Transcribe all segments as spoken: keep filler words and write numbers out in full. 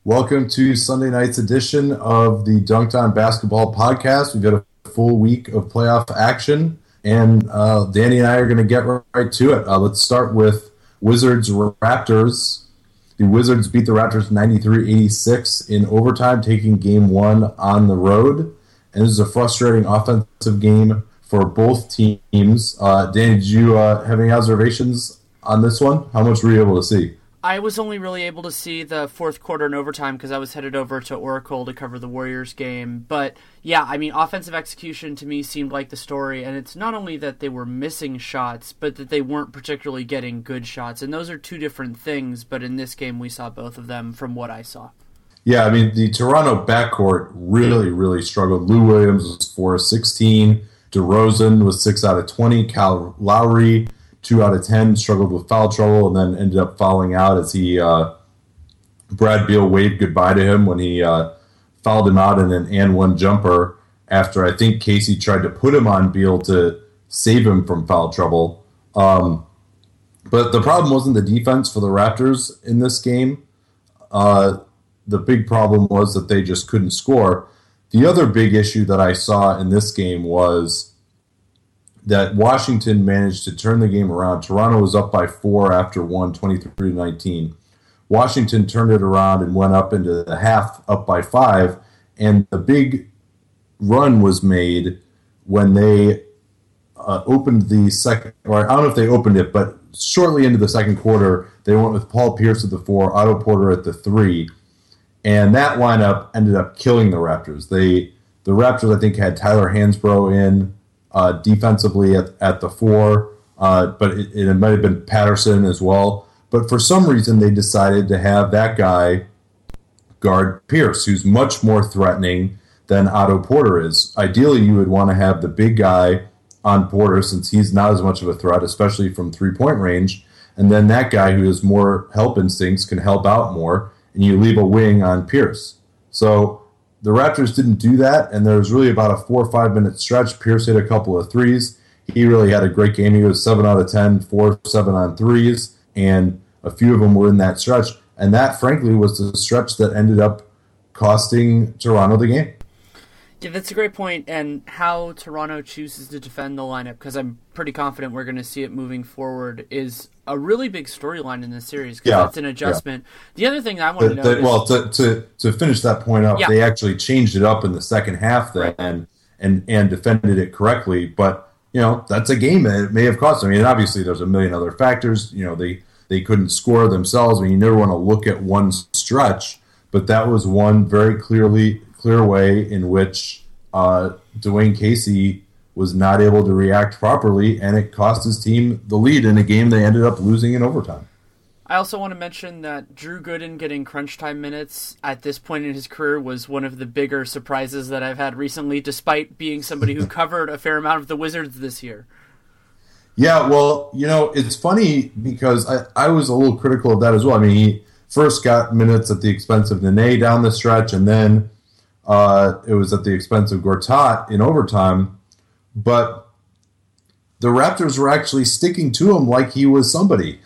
Welcome to Sunday night's edition of the Dunked On Basketball podcast. We've got a full week of playoff action, and uh, Danny and I are going to get right to it. Uh, let's start with Wizards Raptors. The Wizards beat the Raptors ninety-three eighty-six in overtime, taking game one on the road. And this is a frustrating offensive game for both teams. Uh, Danny, did you uh, have any observations on this one? How much were you able to see? I was only really able to see the fourth quarter and overtime because I was headed over to Oracle to cover the Warriors game. But yeah, I mean, offensive execution to me seemed like the story. And it's not only that they were missing shots, but that they weren't particularly getting good shots. And those are two different things. But in this game, we saw both of them from what I saw. Yeah, I mean, the Toronto backcourt really, really struggled. Lou Williams was four of sixteen. DeRozan was six out of twenty. Kyle Lowry, two out of ten, struggled with foul trouble, and then ended up fouling out as he, uh, Brad Beal waved goodbye to him when he uh, fouled him out in an and one jumper after I think Casey tried to put him on Beal to save him from foul trouble. Um, but the problem wasn't the defense for the Raptors in this game. Uh, the big problem was that they just couldn't score. The other big issue that I saw in this game was that Washington managed to turn the game around. Toronto was up by four after one, twenty-three to nineteen. Washington turned it around and went up into the half up by five, and the big run was made when they uh, opened the second, or I don't know if they opened it, but shortly into the second quarter, they went with Paul Pierce at the four, Otto Porter at the three, and that lineup ended up killing the Raptors. They, the Raptors, I think, had Tyler Hansbrough in, Uh, defensively at, at the four, uh, but it, it might have been Patterson as well. But for some reason, they decided to have that guy guard Pierce, who's much more threatening than Otto Porter is. Ideally, you would want to have the big guy on Porter since he's not as much of a threat, especially from three-point range. And then that guy who has more help instincts can help out more, and you leave a wing on Pierce. So the Raptors didn't do that, and there was really about a four or five minute stretch. Pierce hit a couple of threes. He really had a great game. He was seven out of ten, four, seven on threes, and a few of them were in that stretch. And that, frankly, was the stretch that ended up costing Toronto the game. Yeah, that's a great point, and how Toronto chooses to defend the lineup, because I'm pretty confident we're going to see it moving forward, is a really big storyline in this series, because yeah, that's an adjustment. Yeah. The other thing I want the, to know the, is... Well, to, to, to finish that point up, yeah. They actually changed it up in the second half then, right. and, and, and defended it correctly, but, you know, that's a game that it may have cost them. I mean, obviously there's a million other factors. You know, they, they couldn't score themselves. I mean, you never want to look at one stretch, but that was one very clearly clear way in which uh, Dwayne Casey was not able to react properly, and it cost his team the lead in a game they ended up losing in overtime. I also want to mention that Drew Gooden getting crunch time minutes at this point in his career was one of the bigger surprises that I've had recently, despite being somebody who covered a fair amount of the Wizards this year. Yeah, well, you know, it's funny because I, I was a little critical of that as well. I mean, he first got minutes at the expense of Nene down the stretch, and then uh, it was at the expense of Gortat in overtime. But the Raptors were actually sticking to him like he was somebody.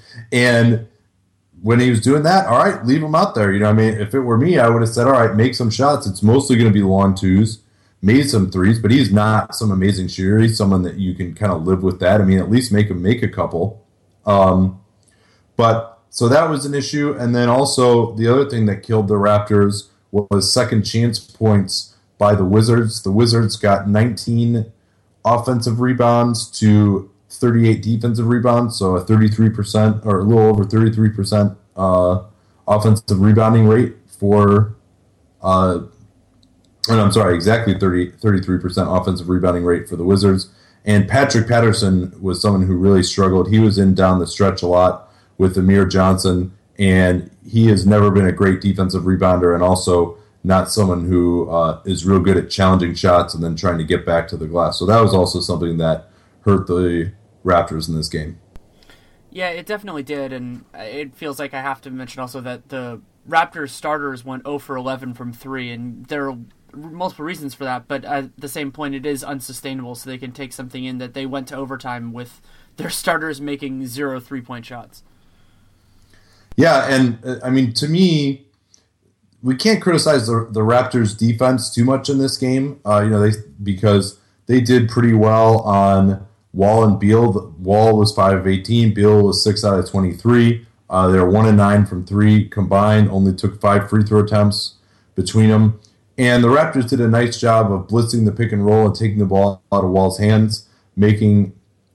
And when he was doing that, all right, leave him out there. You know, I mean, if it were me, I would have said, all right, make some shots. It's mostly going to be long twos. Made some threes, but he's not some amazing shooter. He's someone that you can kind of live with that. I mean, at least make him make a couple. Um, but so that was an issue. And then also the other thing that killed the Raptors was second chance points by the Wizards. The Wizards got nineteen offensive rebounds to thirty-eight defensive rebounds, so a thirty-three percent or a little over thirty-three percent uh, offensive rebounding rate for uh, and I'm sorry, exactly thirty, thirty-three percent offensive rebounding rate for the Wizards. And Patrick Patterson was someone who really struggled. He was in down the stretch a lot with Amir Johnson, and he has never been a great defensive rebounder and also not someone who uh, is real good at challenging shots and then trying to get back to the glass. So that was also something that hurt the Raptors in this game. Yeah, it definitely did, and it feels like I have to mention also that the Raptors starters went zero for eleven from three, and there are multiple reasons for that, but at the same point, it is unsustainable, so they can take something in that they went to overtime with their starters making zero three-point shots. Yeah, and, I mean, to me, we can't criticize the, the Raptors defense too much in this game, uh, you know, they because they did pretty well on Wall and Beal. Wall was five of eighteen, Beal was six out of twenty-three. Uh, they were one and nine from three combined, only took five free throw attempts between them. And the Raptors did a nice job of blitzing the pick and roll and taking the ball out of Wall's hands, making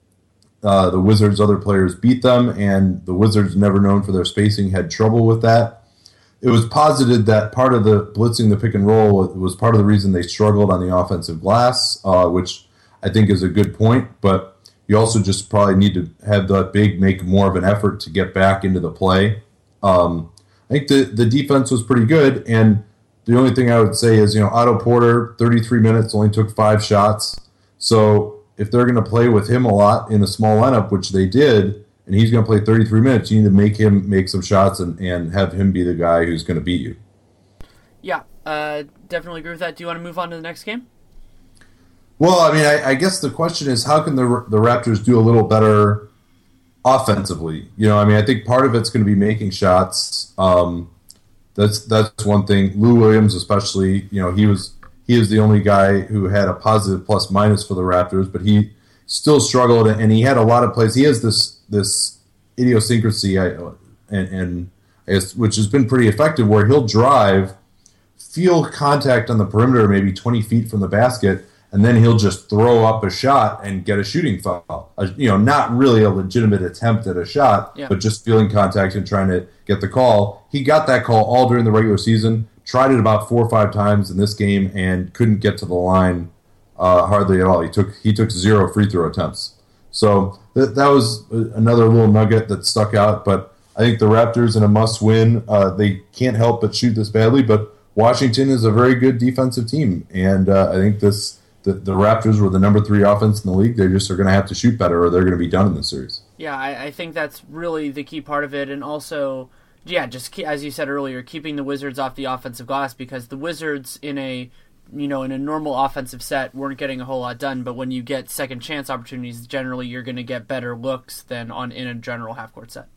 uh, the Wizards' other players beat them, and the Wizards, never known for their spacing, had trouble with that. It was posited that part of the blitzing the pick and roll was part of the reason they struggled on the offensive glass, uh, which I think is a good point, but you also just probably need to have that big make more of an effort to get back into the play. Um, I think the, the defense was pretty good, and the only thing I would say is, you know, Otto Porter, thirty-three minutes, only took five shots. So if they're going to play with him a lot in a small lineup, which they did, and he's going to play thirty-three minutes, you need to make him make some shots and, and have him be the guy who's going to beat you. Yeah, uh, definitely agree with that. Do you want to move on to the next game? Well, I mean, I, I guess the question is, how can the the Raptors do a little better offensively? You know, I mean, I think part of it's going to be making shots. Um, that's that's one thing. Lou Williams, especially, you know, he was he is the only guy who had a positive plus minus for the Raptors, but he still struggled, and he had a lot of plays. He has this this idiosyncrasy, and, and I guess, which has been pretty effective, where he'll drive, feel contact on the perimeter, maybe twenty feet from the basket, and then he'll just throw up a shot and get a shooting foul. A, you know, not really a legitimate attempt at a shot, yeah. but just feeling contact and trying to get the call. He got that call all during the regular season, tried it about four or five times in this game, and couldn't get to the line uh, hardly at all. He took he took zero free throw attempts. So th- that was another little nugget that stuck out. But I think the Raptors in a must-win. Uh, they can't help but shoot this badly, but Washington is a very good defensive team, and uh, I think this. The, the Raptors were the number three offense in the league. They just are going to have to shoot better, or they're going to be done in the series. Yeah, I, I think that's really the key part of it, and also, yeah, just keep, as you said earlier, keeping the Wizards off the offensive glass, because the Wizards in a you know in a normal offensive set weren't getting a whole lot done. But when you get second chance opportunities, generally you're going to get better looks than on in a general half court set.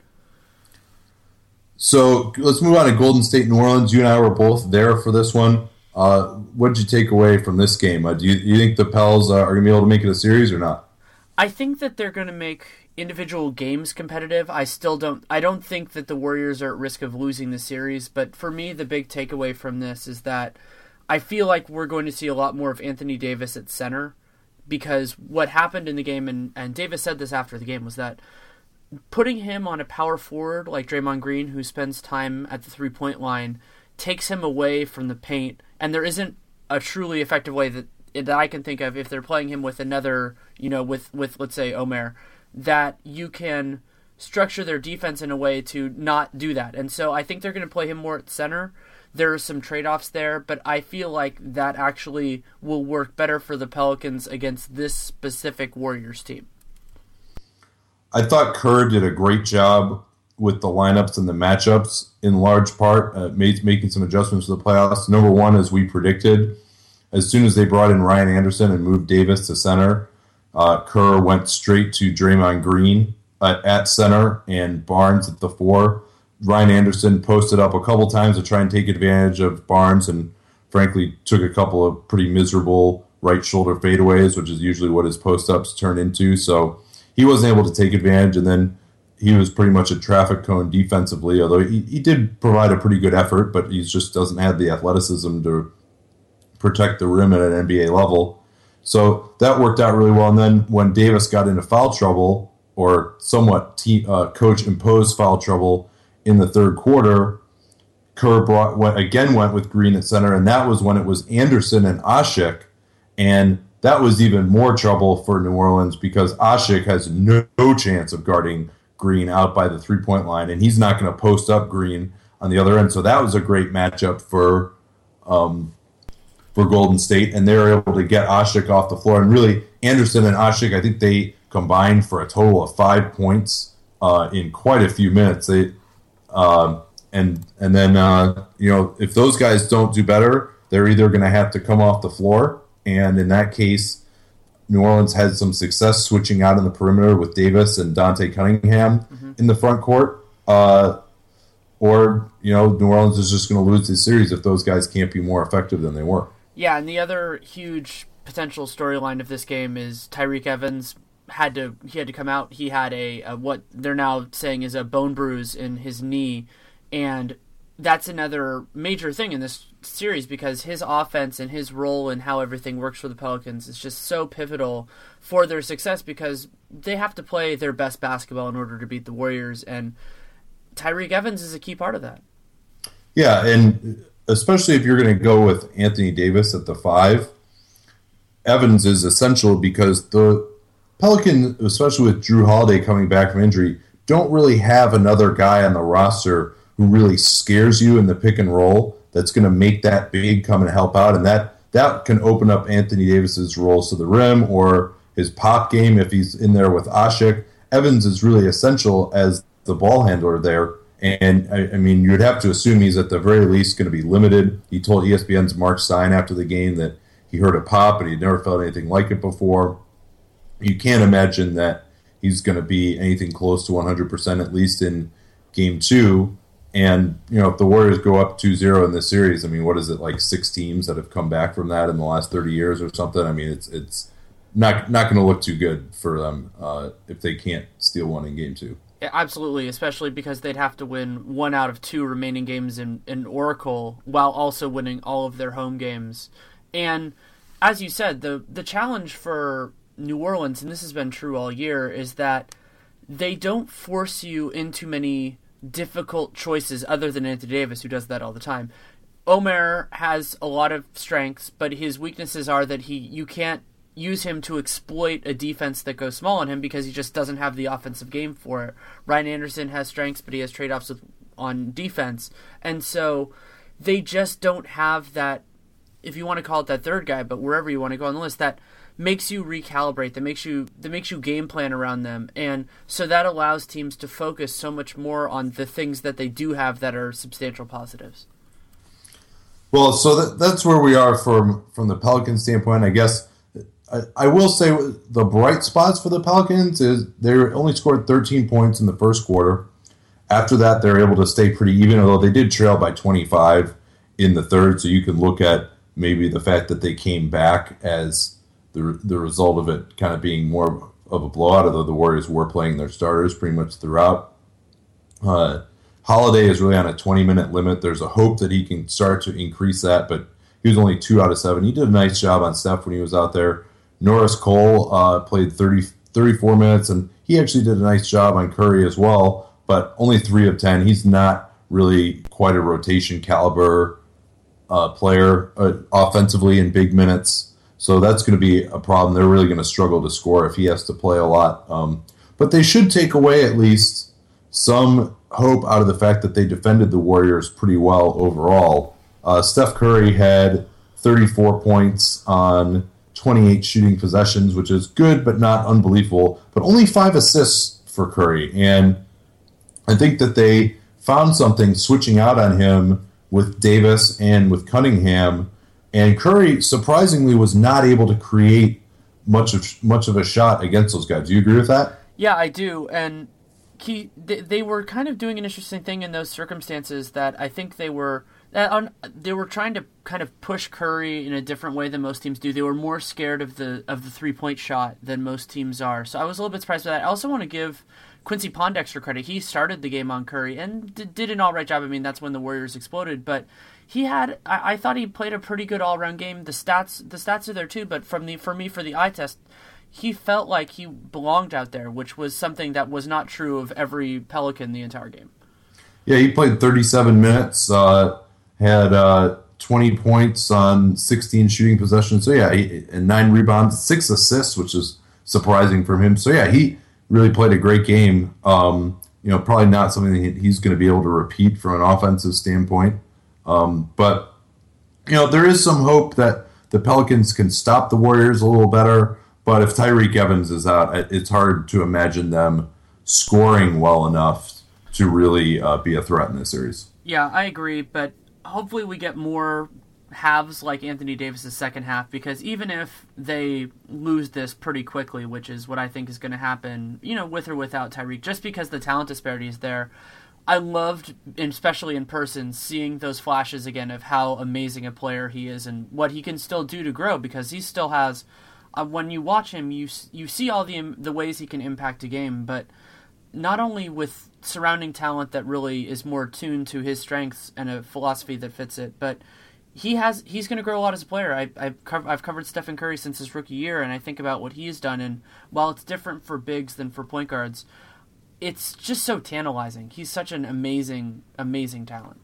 So let's move on to Golden State, New Orleans. You and I were both there for this one. Uh, what did you take away from this game? Uh, do you, you think the Pels uh, are going to be able to make it a series or not? I think that they're going to make individual games competitive. I still don't. I don't think that the Warriors are at risk of losing the series. But for me, the big takeaway from this is that I feel like we're going to see a lot more of Anthony Davis at center, because what happened in the game, and, and Davis said this after the game, was that putting him on a power forward like Draymond Green, who spends time at the three-point line, takes him away from the paint. And there isn't a truly effective way that that I can think of, if they're playing him with another, you know, with, with let's say Omer, that you can structure their defense in a way to not do that. And so I think they're going to play him more at center. There are some trade-offs there, but I feel like that actually will work better for the Pelicans against this specific Warriors team. I thought Kerr did a great job with the lineups and the matchups, in large part, uh, made, making some adjustments to the playoffs. Number one, as we predicted, as soon as they brought in Ryan Anderson and moved Davis to center, uh, Kerr went straight to Draymond Green uh, at center and Barnes at the four. Ryan Anderson posted up a couple times to try and take advantage of Barnes, and frankly took a couple of pretty miserable right shoulder fadeaways, which is usually what his post-ups turn into. So he wasn't able to take advantage, and then he was pretty much a traffic cone defensively, although he, he did provide a pretty good effort, but he just doesn't have the athleticism to protect the rim at an N B A level. So that worked out really well. And then when Davis got into foul trouble, or somewhat te- uh, coach-imposed foul trouble in the third quarter, Kerr brought, went, again went with Green at center, and that was when it was Anderson and Asik, and that was even more trouble for New Orleans because Asik has no, no chance of guarding Green out by the three-point line, and he's not going to post up Green on the other end. So that was a great matchup for um, for Golden State, and they were able to get Asik off the floor. And really, Anderson and Asik, I think they combined for a total of five points uh, in quite a few minutes. They um, and and then uh, you know, if those guys don't do better, they're either going to have to come off the floor, and in that case, New Orleans had some success switching out in the perimeter with Davis and Dante Cunningham mm-hmm. in the front court, uh, or, you know, New Orleans is just going to lose this series if those guys can't be more effective than they were. Yeah, and the other huge potential storyline of this game is Tyreke Evans had to he had to come out. He had a, a what they're now saying is a bone bruise in his knee, and that's another major thing in this series because his offense and his role and how everything works for the Pelicans is just so pivotal for their success because they have to play their best basketball in order to beat the Warriors, and Tyreke Evans is a key part of that. Yeah, and especially if you're going to go with Anthony Davis at the five, Evans is essential because the Pelicans, especially with Jrue Holiday coming back from injury, don't really have another guy on the roster who really scares you in the pick and roll that's going to make that big come and help out, and that that can open up Anthony Davis's rolls to the rim or his pop game if he's in there with Asik. Evans is really essential as the ball handler there, and I, I mean you'd have to assume he's at the very least going to be limited. He told E S P N's Mark Stein after the game that he heard a pop and he'd never felt anything like it before. You can't imagine that he's going to be anything close to one hundred percent at least in game two. And, you know, if the Warriors go up two zero in this series, I mean, what is it, like six teams that have come back from that in the last thirty years or something? I mean, it's it's not not going to look too good for them uh, if they can't steal one in game two. Yeah, absolutely, especially because they'd have to win one out of two remaining games in, in Oracle while also winning all of their home games. And as you said, the the challenge for New Orleans, and this has been true all year, is that they don't force you into many difficult choices other than Anthony Davis, who does that all the time. Omer has a lot of strengths, but his weaknesses are that he you can't use him to exploit a defense that goes small on him because he just doesn't have the offensive game for it. Ryan Anderson has strengths, but he has trade-offs with, on defense. And so they just don't have that, if you want to call it that third guy, but wherever you want to go on the list, that makes you recalibrate, that makes you that makes you game plan around them. And so that allows teams to focus so much more on the things that they do have that are substantial positives. Well, so that, that's where we are from from the Pelicans standpoint. I guess I, I will say the bright spots for the Pelicans is they only scored thirteen points in the first quarter. After that, they're able to stay pretty even, although they did trail by twenty-five in the third. So you can look at maybe the fact that they came back as the the result of it kind of being more of a blowout, although the Warriors were playing their starters pretty much throughout. Uh, Holiday is really on a twenty-minute limit. There's a hope that he can start to increase that, but he was only two out of seven. He did a nice job on Steph when he was out there. Norris Cole uh, played thirty, thirty-four minutes, and he actually did a nice job on Curry as well, but only three of ten. He's not really quite a rotation caliber uh, player uh, offensively in big minutes. So that's going to be a problem. They're really going to struggle to score if he has to play a lot. Um, but they should take away at least some hope out of the fact that they defended the Warriors pretty well overall. Uh, Steph Curry had thirty-four points on twenty-eight shooting possessions, which is good but not unbelievable, but only five assists for Curry. And I think that they found something switching out on him with Davis and with Cunningham. And Curry, surprisingly, was not able to create much of much of a shot against those guys. Do you agree with that? Yeah, I do. And he, they, they were kind of doing an interesting thing in those circumstances that I think they were uh, on, they were trying to kind of push Curry in a different way than most teams do. They were more scared of the of the three-point shot than most teams are. So I was a little bit surprised by that. I also want to give Quincy Pondexter credit. He started the game on Curry and did, did an all-right job. I mean, that's when the Warriors exploded, but he had, I, I thought he played a pretty good all-around game. The stats, the stats are there too, but from the for me for the eye test, he felt like he belonged out there, which was something that was not true of every Pelican the entire game. Yeah, he played thirty-seven minutes, uh, had uh, twenty points on sixteen shooting possessions. So yeah, he, and nine rebounds, six assists, which is surprising from him. So yeah, he really played a great game. Um, you know, probably not something that he's going to be able to repeat from an offensive standpoint. Um, but, you know, there is some hope that the Pelicans can stop the Warriors a little better. But if Tyreke Evans is out, it's hard to imagine them scoring well enough to really uh, be a threat in this series. Yeah, I agree. But hopefully we get more halves like Anthony Davis' second half, because even if they lose this pretty quickly, which is what I think is going to happen, you know, with or without Tyreke, just because the talent disparity is there, I loved, especially in person, seeing those flashes again of how amazing a player he is and what he can still do to grow, because he still has, uh, when you watch him, you you see all the the ways he can impact a game, but not only with surrounding talent that really is more tuned to his strengths and a philosophy that fits it, but he has he's going to grow a lot as a player. I, I've, co- I've covered Stephen Curry since his rookie year, and I think about what he's done, and while it's different for bigs than for point guards, it's just so tantalizing. He's such an amazing, amazing talent.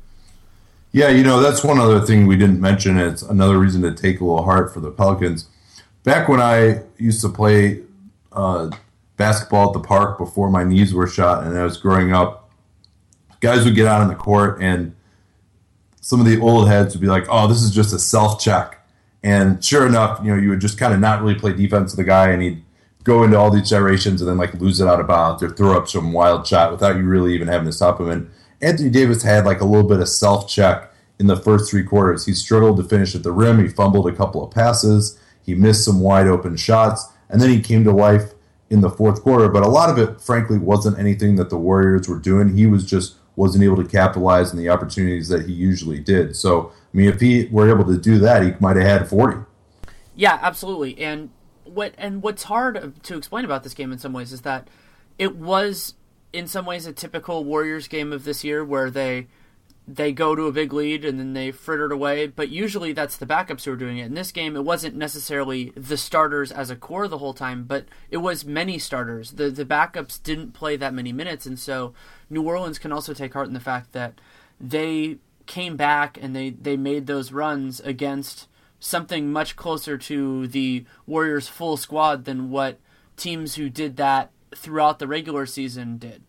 Yeah, you know, that's one other thing we didn't mention. It's another reason to take a little heart for the Pelicans. Back when I used to play uh, basketball at the park before my knees were shot and I was growing up, guys would get out on the court and some of the old heads would be like, oh, this is just a self-check. And sure enough, you know, you would just kind of not really play defense to the guy, and he'd go into all these gyrations and then like lose it out of bounds or throw up some wild shot without you really even having to stop him. And Anthony Davis had like a little bit of self-check in the first three quarters. He struggled to finish at the rim. He fumbled a couple of passes. He missed some wide open shots. And then he came to life in the fourth quarter. But a lot of it, frankly, wasn't anything that the Warriors were doing. He was just wasn't able to capitalize on the opportunities that he usually did. So, I mean, if he were able to do that, he might have had forty. Yeah, absolutely. And What and what's hard to explain about this game in some ways is that it was in some ways a typical Warriors game of this year where they they go to a big lead and then they fritter it away, but usually that's the backups who are doing it. In this game, it wasn't necessarily the starters as a core the whole time, but it was many starters. The the backups didn't play that many minutes, and so New Orleans can also take heart in the fact that they came back and they, they made those runs against something much closer to the Warriors' full squad than what teams who did that throughout the regular season did.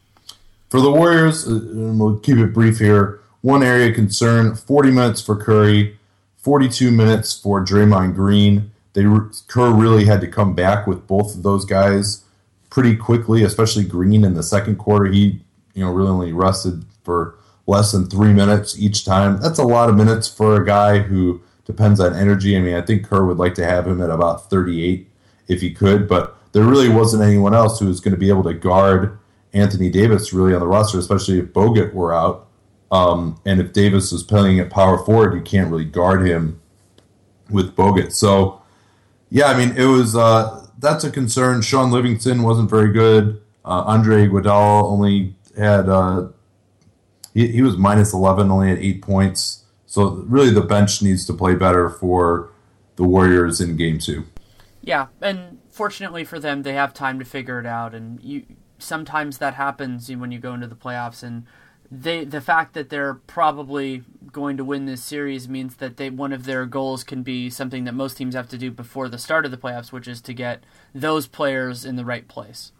For the Warriors, and we'll keep it brief here, one area of concern, forty minutes for Curry, forty-two minutes for Draymond Green. They Kerr really had to come back with both of those guys pretty quickly, especially Green in the second quarter. He, you know, really only rested for less than three minutes each time. That's a lot of minutes for a guy who depends on energy. I mean, I think Kerr would like to have him at about thirty-eight if he could, but there really wasn't anyone else who was going to be able to guard Anthony Davis really on the roster, especially if Bogut were out. Um, and if Davis was playing at power forward, you can't really guard him with Bogut. So, yeah, I mean, it was uh, that's a concern. Sean Livingston wasn't very good. Uh, Andre Iguodala only had uh, he, he was minus eleven, only had eight points. So really, the bench needs to play better for the Warriors in Game Two. Yeah, and fortunately for them, they have time to figure it out. And you sometimes that happens when you go into the playoffs. And they the fact that they're probably going to win this series means that they one of their goals can be something that most teams have to do before the start of the playoffs, which is to get those players in the right place.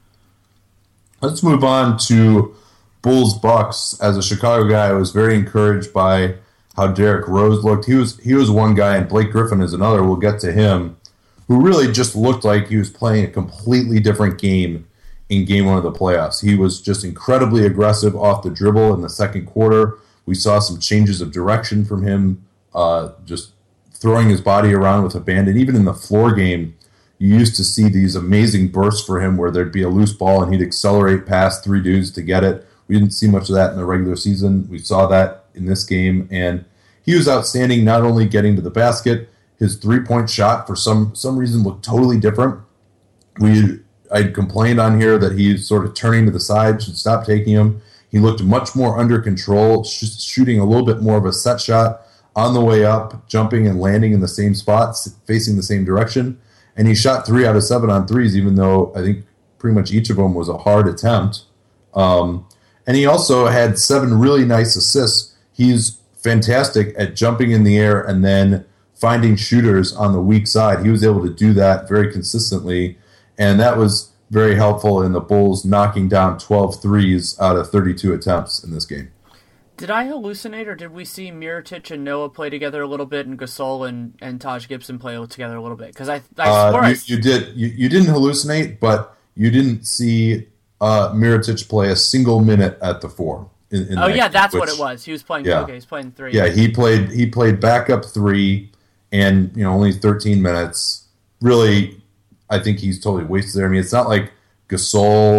Let's move on to Bulls Bucks. As a Chicago guy, I was very encouraged by how Derrick Rose looked. He was he was one guy, and Blake Griffin is another. We'll get to him, who really just looked like he was playing a completely different game in game one of the playoffs. He was just incredibly aggressive off the dribble in the second quarter. We saw some changes of direction from him, uh, just throwing his body around with abandon. Even in the floor game, you used to see these amazing bursts for him where there'd be a loose ball and he'd accelerate past three dudes to get it. We didn't see much of that in the regular season. We saw that in this game, and he was outstanding, not only getting to the basket. His three-point shot, for some some reason, looked totally different. We I complained on here that he's sort of turning to the side, should stop taking him. He looked much more under control, sh- shooting a little bit more of a set shot on the way up, jumping and landing in the same spots, facing the same direction. And he shot three out of seven on threes, even though I think pretty much each of them was a hard attempt. Um, and he also had seven really nice assists. He's fantastic at jumping in the air and then finding shooters on the weak side. He was able to do that very consistently, and that was very helpful in the Bulls knocking down twelve threes out of thirty-two attempts in this game. Did I hallucinate, or did we see Mirotic and Noah play together a little bit, and Gasol and, and Taj Gibson play together a little bit? Because I, I swore uh, you, I... you did. You, you didn't hallucinate, but you didn't see uh, Mirotic play a single minute at the four. In, in oh that yeah, game, that's which, what it was. He was playing. Yeah. Okay, he's playing three. Yeah, he played. He played backup three, and you know only thirteen minutes. Really, I think he's totally wasted there. I mean, it's not like Gasol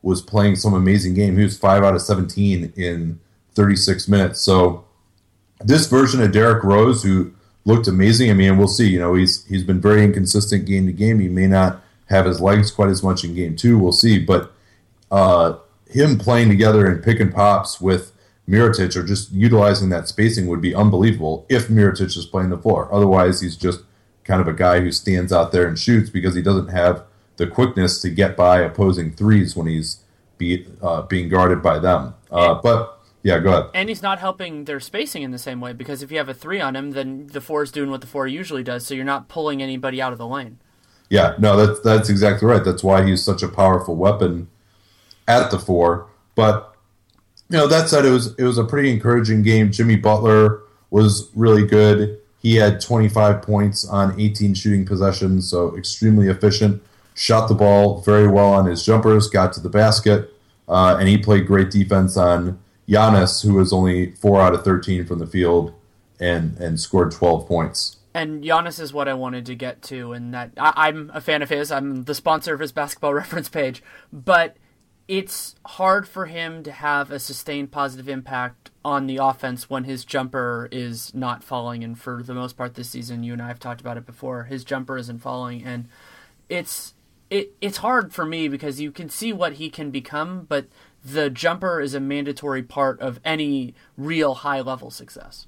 was playing some amazing game. He was five out of seventeen in thirty-six minutes. So this version of Derrick Rose, who looked amazing, I mean, we'll see. You know, he's he's been very inconsistent game to game. He may not have his legs quite as much in game two. We'll see. But uh, him playing together in pick and pops with Mirotic or just utilizing that spacing would be unbelievable if Mirotic is playing the floor. Otherwise, he's just kind of a guy who stands out there and shoots because he doesn't have the quickness to get by opposing threes when he's be, uh, being guarded by them. Uh, but, yeah, go ahead. And he's not helping their spacing in the same way because if you have a three on him, then the four is doing what the four usually does, so you're not pulling anybody out of the lane. Yeah, no, that's, that's exactly right. That's why he's such a powerful weapon at the four. But, you know, that said, it was, it was a pretty encouraging game. Jimmy Butler was really good. He had twenty-five points on eighteen shooting possessions, so extremely efficient. Shot the ball very well on his jumpers, got to the basket, uh, and he played great defense on Giannis, who was only four out of thirteen from the field and, and scored twelve points. And Giannis is what I wanted to get to, and that I, I'm a fan of his. I'm the sponsor of his basketball reference page, but it's hard for him to have a sustained positive impact on the offense when his jumper is not falling. And for the most part this season, you and I have talked about it before, his jumper isn't falling. And it's it it's hard for me because you can see what he can become, but the jumper is a mandatory part of any real high-level success.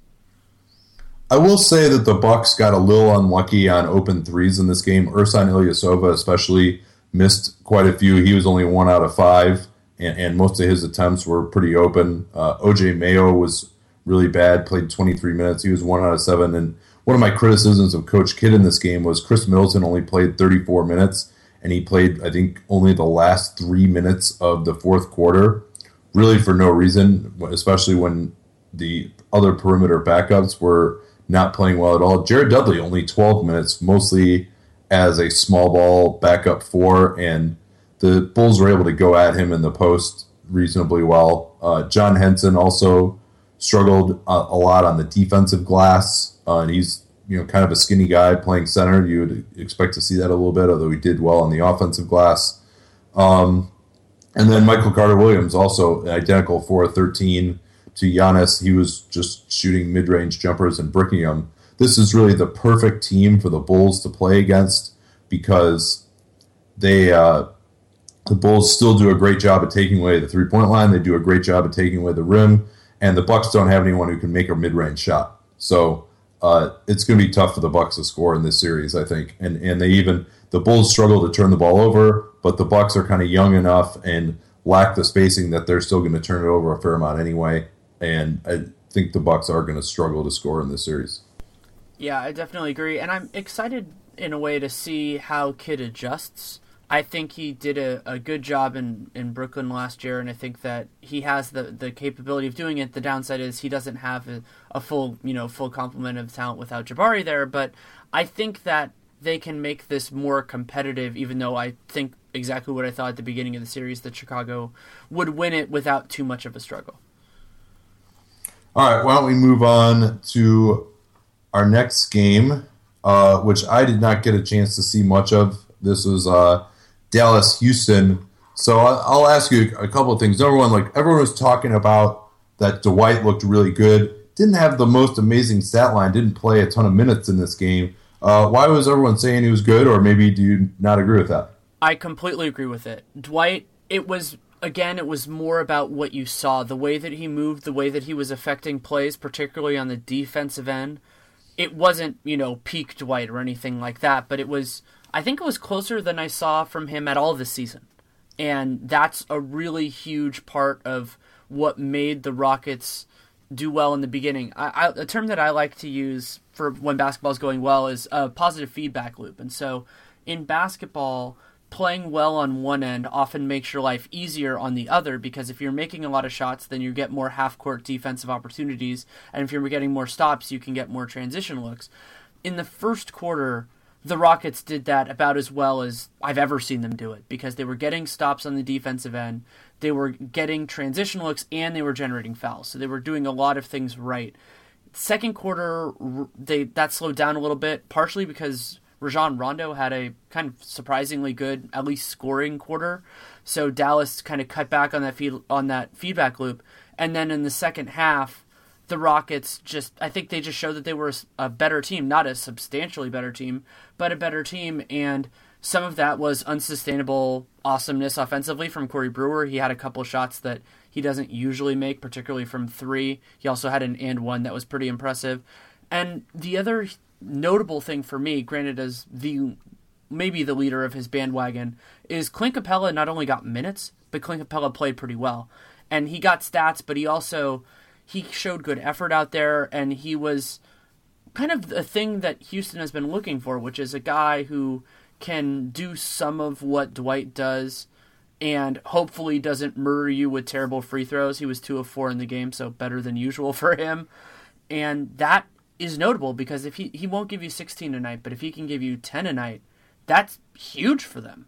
I will say that the Bucks got a little unlucky on open threes in this game. Ersan Ilyasova especially missed quite a few. He was only one out of five, and, and most of his attempts were pretty open. Uh, O J Mayo was really bad, played twenty-three minutes. He was one out of seven. And one of my criticisms of Coach Kidd in this game was Chris Middleton only played thirty-four minutes, and he played, I think, only the last three minutes of the fourth quarter, really for no reason, especially when the other perimeter backups were not playing well at all. Jared Dudley, only twelve minutes, mostly as a small ball backup four, and the Bulls were able to go at him in the post reasonably well. Uh, John Henson also struggled a, a lot on the defensive glass, uh, and he's you know kind of a skinny guy playing center. You would expect to see that a little bit, although he did well on the offensive glass. Um, and then Michael Carter-Williams, also identical four of thirteen to Giannis. He was just shooting mid-range jumpers and bricking them. This is really the perfect team for the Bulls to play against because they uh, the Bulls still do a great job at taking away the three-point line. They do a great job at taking away the rim, and the Bucks don't have anyone who can make a mid-range shot. So uh, it's going to be tough for the Bucks to score in this series, I think. And and they even the Bulls struggle to turn the ball over, but the Bucks are kind of young enough and lack the spacing that they're still going to turn it over a fair amount anyway. And I think the Bucks are going to struggle to score in this series. Yeah, I definitely agree. And I'm excited in a way to see how Kidd adjusts. I think he did a, a good job in, in Brooklyn last year, and I think that he has the, the capability of doing it. The downside is he doesn't have a, a full, you know, full complement of talent without Jabari there, but I think that they can make this more competitive, even though I think exactly what I thought at the beginning of the series, that Chicago would win it without too much of a struggle. All right, why don't we move on to our next game, uh, which I did not get a chance to see much of. This was uh, Dallas-Houston. So I'll ask you a couple of things. Number one, like everyone was talking about that Dwight looked really good. Didn't have the most amazing stat line. Didn't play a ton of minutes in this game. Uh, why was everyone saying he was good, or maybe do you not agree with that? I completely agree with it. Dwight, it was... Again, it was more about what you saw, the way that he moved, the way that he was affecting plays, particularly on the defensive end. It wasn't, you know, peak Dwight or anything like that, but it was, I think it was closer than I saw from him at all this season. And that's a really huge part of what made the Rockets do well in the beginning. I, I, a term that I like to use for when basketball is going well is a positive feedback loop. And so in basketball, playing well on one end often makes your life easier on the other, because if you're making a lot of shots, then you get more half-court defensive opportunities, and if you're getting more stops, you can get more transition looks. In the first quarter, the Rockets did that about as well as I've ever seen them do it, because they were getting stops on the defensive end, they were getting transition looks, and they were generating fouls, so they were doing a lot of things right. Second quarter, they that slowed down a little bit, partially because Rajon Rondo had a kind of surprisingly good, at least scoring quarter. So Dallas kind of cut back on that feed, on that feedback loop. And then in the second half, the Rockets just, I think they just showed that they were a better team, not a substantially better team, but a better team. And some of that was unsustainable awesomeness offensively from Corey Brewer. He had a couple shots that he doesn't usually make, particularly from three. He also had an and one that was pretty impressive. And the other notable thing for me, granted as the maybe the leader of his bandwagon, is Clint Capella not only got minutes, but Clint Capella played pretty well. And he got stats, but he also he showed good effort out there, and he was kind of the thing that Houston has been looking for, which is a guy who can do some of what Dwight does and hopefully doesn't murder you with terrible free throws. He was two of four in the game, so better than usual for him. And that is notable because if he, he won't give you sixteen a night, but if he can give you ten a night, that's huge for them.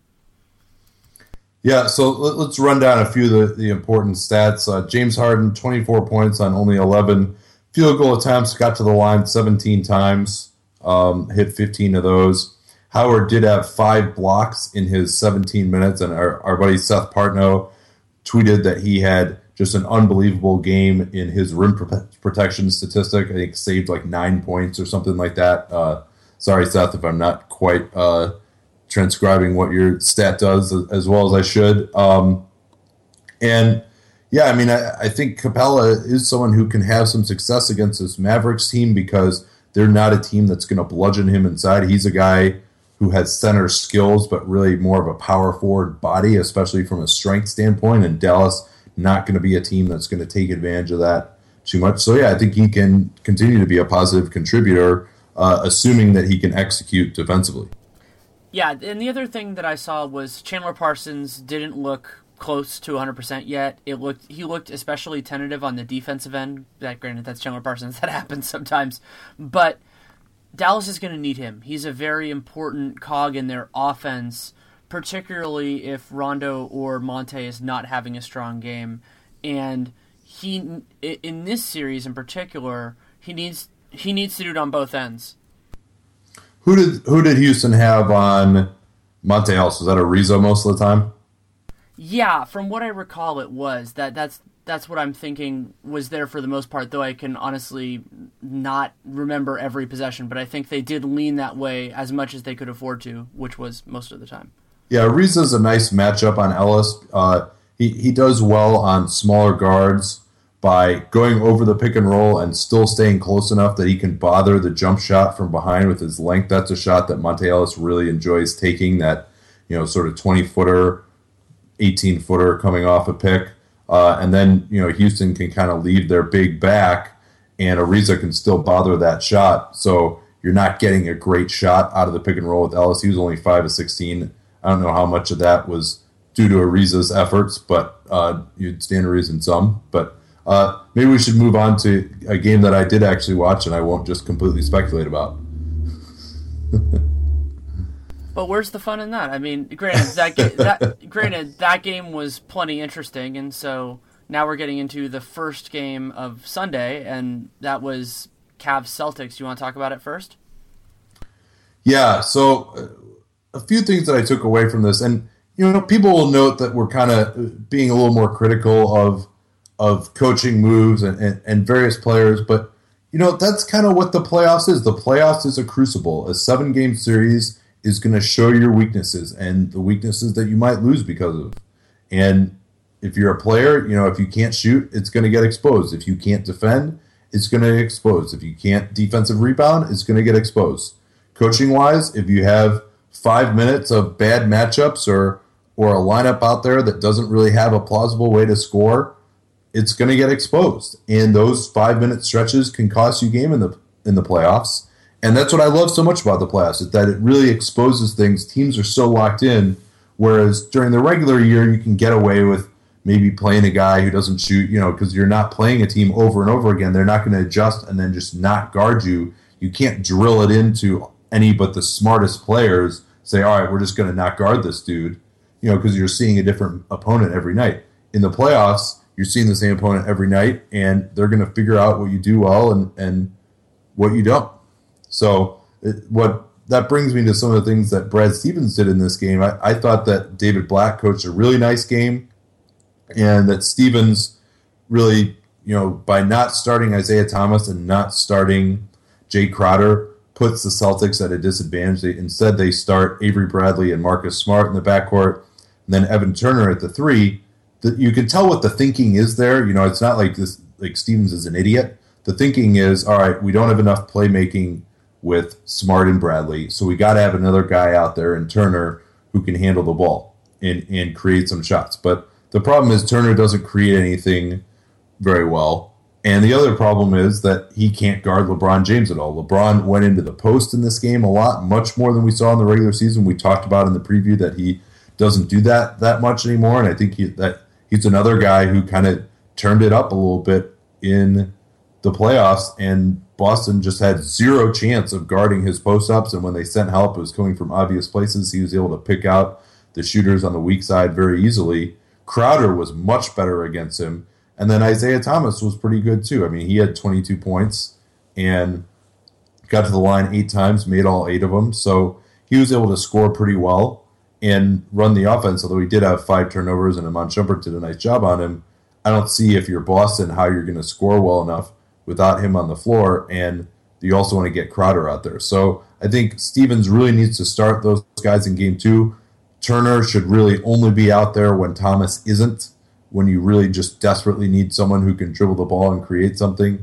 Yeah, so let's run down a few of the, the important stats. Uh, James Harden, twenty-four points on only eleven field goal attempts, got to the line seventeen times, um, hit fifteen of those. Howard did have five blocks in his seventeen minutes, and our, our buddy Seth Partnow tweeted that he had just an unbelievable game in his rim pro- protection statistic. I think saved like nine points or something like that. Uh, sorry, Seth, if I'm not quite uh, transcribing what your stat does as well as I should. Um, and yeah, I mean, I, I think Capella is someone who can have some success against this Mavericks team because they're not a team that's going to bludgeon him inside. He's a guy who has center skills, but really more of a power forward body, especially from a strength standpoint. And Dallas not going to be a team that's going to take advantage of that too much. So yeah, I think he can continue to be a positive contributor, uh, assuming that he can execute defensively. Yeah, and the other thing that I saw was Chandler Parsons didn't look close to one hundred percent yet. It looked he looked especially tentative on the defensive end. That granted, that's Chandler Parsons. That happens sometimes. But Dallas is going to need him. He's a very important cog in their offense, particularly if Rondo or Monte is not having a strong game. And he, in this series in particular, he needs he needs to do it on both ends. Who did who did Houston have on Monte Ellis? Was that Ariza most of the time? Yeah, from what I recall, it was that. That's that's what I'm thinking was there for the most part. Though I can honestly not remember every possession, but I think they did lean that way as much as they could afford to, which was most of the time. Yeah, Ariza's a nice matchup on Ellis. Uh, he he does well on smaller guards by going over the pick and roll and still staying close enough that he can bother the jump shot from behind with his length. That's a shot that Monte Ellis really enjoys taking, that, you know, sort of twenty-footer, eighteen-footer coming off a pick. Uh, and then, you know, Houston can kind of leave their big back, and Ariza can still bother that shot. So you're not getting a great shot out of the pick and roll with Ellis. He was only five of sixteen. I don't know how much of that was due to Ariza's efforts, but uh, you'd stand to reason some. But Uh, maybe we should move on to a game that I did actually watch, and I won't just completely speculate about. But where's the fun in that? I mean, granted that, ga- that granted that game was plenty interesting, and so now we're getting into the first game of Sunday, and that was Cavs Celtics. Do you want to talk about it first? Yeah. So uh, a few things that I took away from this, and you know, people will note that we're kind of being a little more critical of. of coaching moves and, and, and various players. But, you know, that's kind of what the playoffs is. The playoffs is a crucible. A seven-game series is going to show your weaknesses and the weaknesses that you might lose because of. And if you're a player, you know, if you can't shoot, it's going to get exposed. If you can't defend, it's going to get exposed. If you can't defensive rebound, it's going to get exposed. Coaching-wise, if you have five minutes of bad matchups or or a lineup out there that doesn't really have a plausible way to score, it's going to get exposed. And those five-minute stretches can cost you game in the in the playoffs. And that's what I love so much about the playoffs, is that it really exposes things. Teams are so locked in, whereas during the regular year, you can get away with maybe playing a guy who doesn't shoot, you know, because you're not playing a team over and over again. They're not going to adjust and then just not guard you. You can't drill it into any but the smartest players, say, all right, we're just going to not guard this dude, you know, because you're seeing a different opponent every night. In the playoffs, you're seeing the same opponent every night, and they're going to figure out what you do well and, and what you don't. So it, what that brings me to some of the things that Brad Stevens did in this game. I, I thought that David Black coached a really nice game, and that Stevens really, you know, by not starting Isaiah Thomas and not starting Jay Crowder, puts the Celtics at a disadvantage. They, instead, they start Avery Bradley and Marcus Smart in the backcourt, and then Evan Turner at the three. The, you can tell what the thinking is there. You know, it's not like this. Like Stevens is an idiot. The thinking is, all right, we don't have enough playmaking with Smart and Bradley, so we got to have another guy out there in Turner who can handle the ball and and create some shots. But the problem is Turner doesn't create anything very well. And the other problem is that he can't guard LeBron James at all. LeBron went into the post in this game a lot, much more than we saw in the regular season. We talked about in the preview that he doesn't do that that much anymore, and I think he, that he's another guy who kind of turned it up a little bit in the playoffs, and Boston just had zero chance of guarding his post-ups, and when they sent help, it was coming from obvious places. He was able to pick out the shooters on the weak side very easily. Crowder was much better against him. And then Isaiah Thomas was pretty good too. I mean, he had twenty-two points and got to the line eight times, made all eight of them. So he was able to score pretty well and run the offense, although he did have five turnovers and Iman Shumpert did a nice job on him. I don't see, if you're Boston, how you're going to score well enough without him on the floor, and you also want to get Crowder out there. So I think Stevens really needs to start those guys in game two. Turner should really only be out there when Thomas isn't, when you really just desperately need someone who can dribble the ball and create something.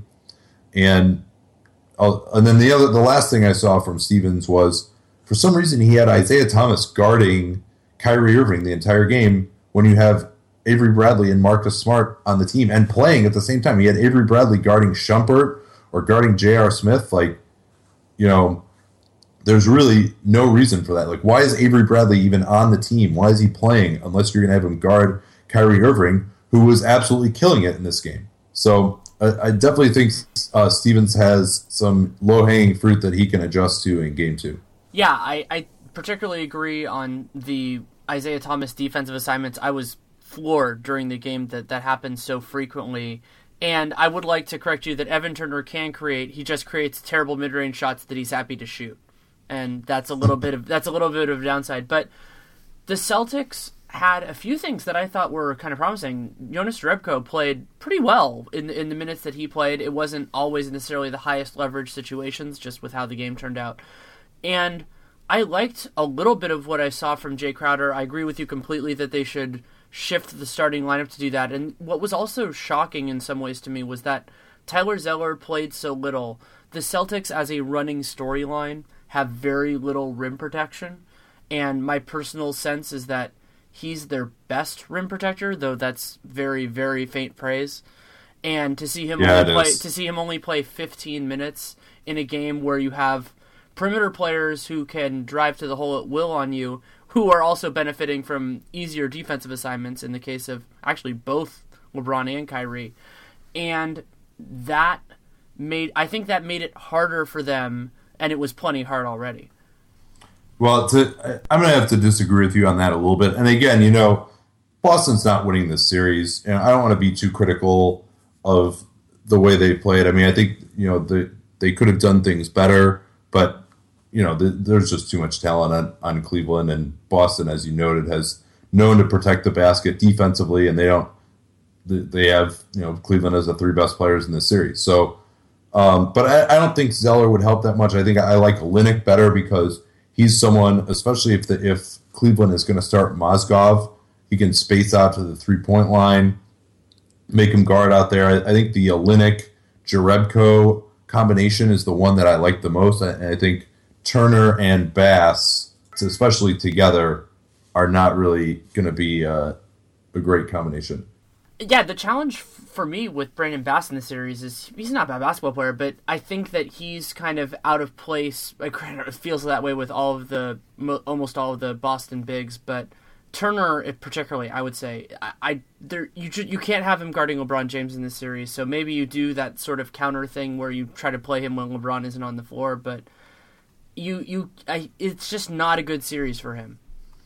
And I'll, and then the other, the last thing I saw from Stevens was, for some reason, he had Isaiah Thomas guarding Kyrie Irving the entire game when you have Avery Bradley and Marcus Smart on the team and playing at the same time. He had Avery Bradley guarding Shumpert or guarding J R. Smith. Like, you know, there's really no reason for that. Like, why is Avery Bradley even on the team? Why is he playing unless you're going to have him guard Kyrie Irving, who was absolutely killing it in this game? So I, I definitely think uh, Stevens has some low-hanging fruit that he can adjust to in game two. Yeah, I, I particularly agree on the Isaiah Thomas defensive assignments. I was floored during the game that that happened so frequently. And I would like to correct you that Evan Turner can create. He just creates terrible mid-range shots that he's happy to shoot. And that's a little bit of that's a little bit of a downside. But the Celtics had a few things that I thought were kind of promising. Jonas Jerebko played pretty well in the, in the minutes that he played. It wasn't always necessarily the highest leverage situations, just with how the game turned out. And I liked a little bit of what I saw from Jay Crowder. I agree with you completely that they should shift the starting lineup to do that. And what was also shocking in some ways to me was that Tyler Zeller played so little. The Celtics, as a running storyline, have very little rim protection. And my personal sense is that he's their best rim protector, though that's very, very faint praise. And to see him yeah, only play to see him only play fifteen minutes in a game where you have perimeter players who can drive to the hole at will on you, who are also benefiting from easier defensive assignments in the case of actually both LeBron and Kyrie. And that made I think that made it harder for them, and it was plenty hard already. Well, to, I'm going to have to disagree with you on that a little bit. And again, you know, Boston's not winning this series, and I don't want to be too critical of the way they played. I mean, I think, you know, the, they could have done things better, but, you know, the, there's just too much talent on, on Cleveland, and Boston, as you noted, has known to protect the basket defensively, and they don't, they have, you know, Cleveland as the three best players in this series. So, um, but I, I don't think Zeller would help that much. I think I like Olynyk better because he's someone, especially if the, if Cleveland is going to start Mozgov, he can space out to the three-point line, make him guard out there. I, I think the Olynyk-Jerebko combination is the one that I like the most. And I think Turner and Bass, especially together, are not really going to be uh, a great combination. Yeah, the challenge for me with Brandon Bass in the series is he's not a bad basketball player, but I think that he's kind of out of place. It feels that way with all of the, almost all of the Boston bigs, but Turner, particularly, I would say, I, I there you you can't have him guarding LeBron James in this series. So maybe you do that sort of counter thing where you try to play him when LeBron isn't on the floor, but you you I, it's just not a good series for him.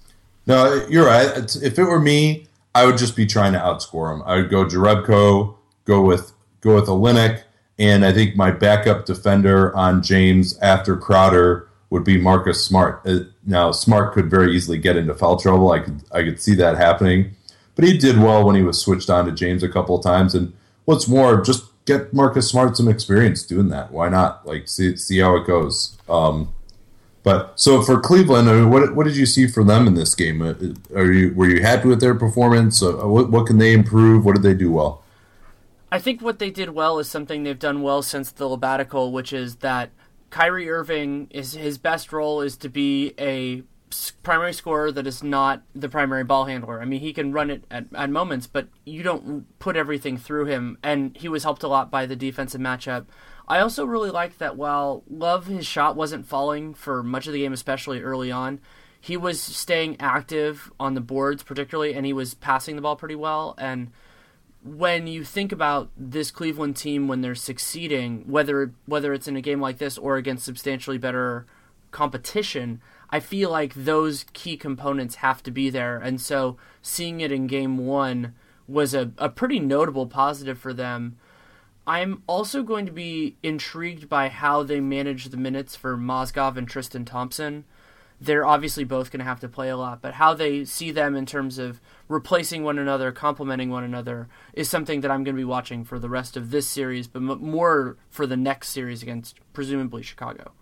No, you're right. If it were me, I would just be trying to outscore him. I would go Jerebko, go with go with Olynyk, and I think my backup defender on James after Crowder would be Marcus Smart. Uh, now, Smart could very easily get into foul trouble. I could I could see that happening. But he did well when he was switched on to James a couple of times. And what's more, just get Marcus Smart some experience doing that. Why not? Like, see see how it goes. Um, but so for Cleveland, I mean, what what did you see from them in this game? Are you were you happy with their performance? Uh, what what can they improve? What did they do well? I think what they did well is something they've done well since the Labaticole, which is that Kyrie Irving, is his best role is to be a primary scorer that is not the primary ball handler. I mean, he can run it at, at moments, but you don't put everything through him, and he was helped a lot by the defensive matchup. I also really liked that while Love, his shot wasn't falling for much of the game, especially early on, he was staying active on the boards particularly, and he was passing the ball pretty well. And when you think about this Cleveland team when they're succeeding, whether whether it's in a game like this or against substantially better competition, I feel like those key components have to be there. And so seeing it in game one was a, a pretty notable positive for them. I'm also going to be intrigued by how they manage the minutes for Mozgov and Tristan Thompson. They're obviously both going to have to play a lot, but how they see them in terms of replacing one another, complementing one another, is something that I'm going to be watching for the rest of this series, but m- more for the next series against, presumably, Chicago.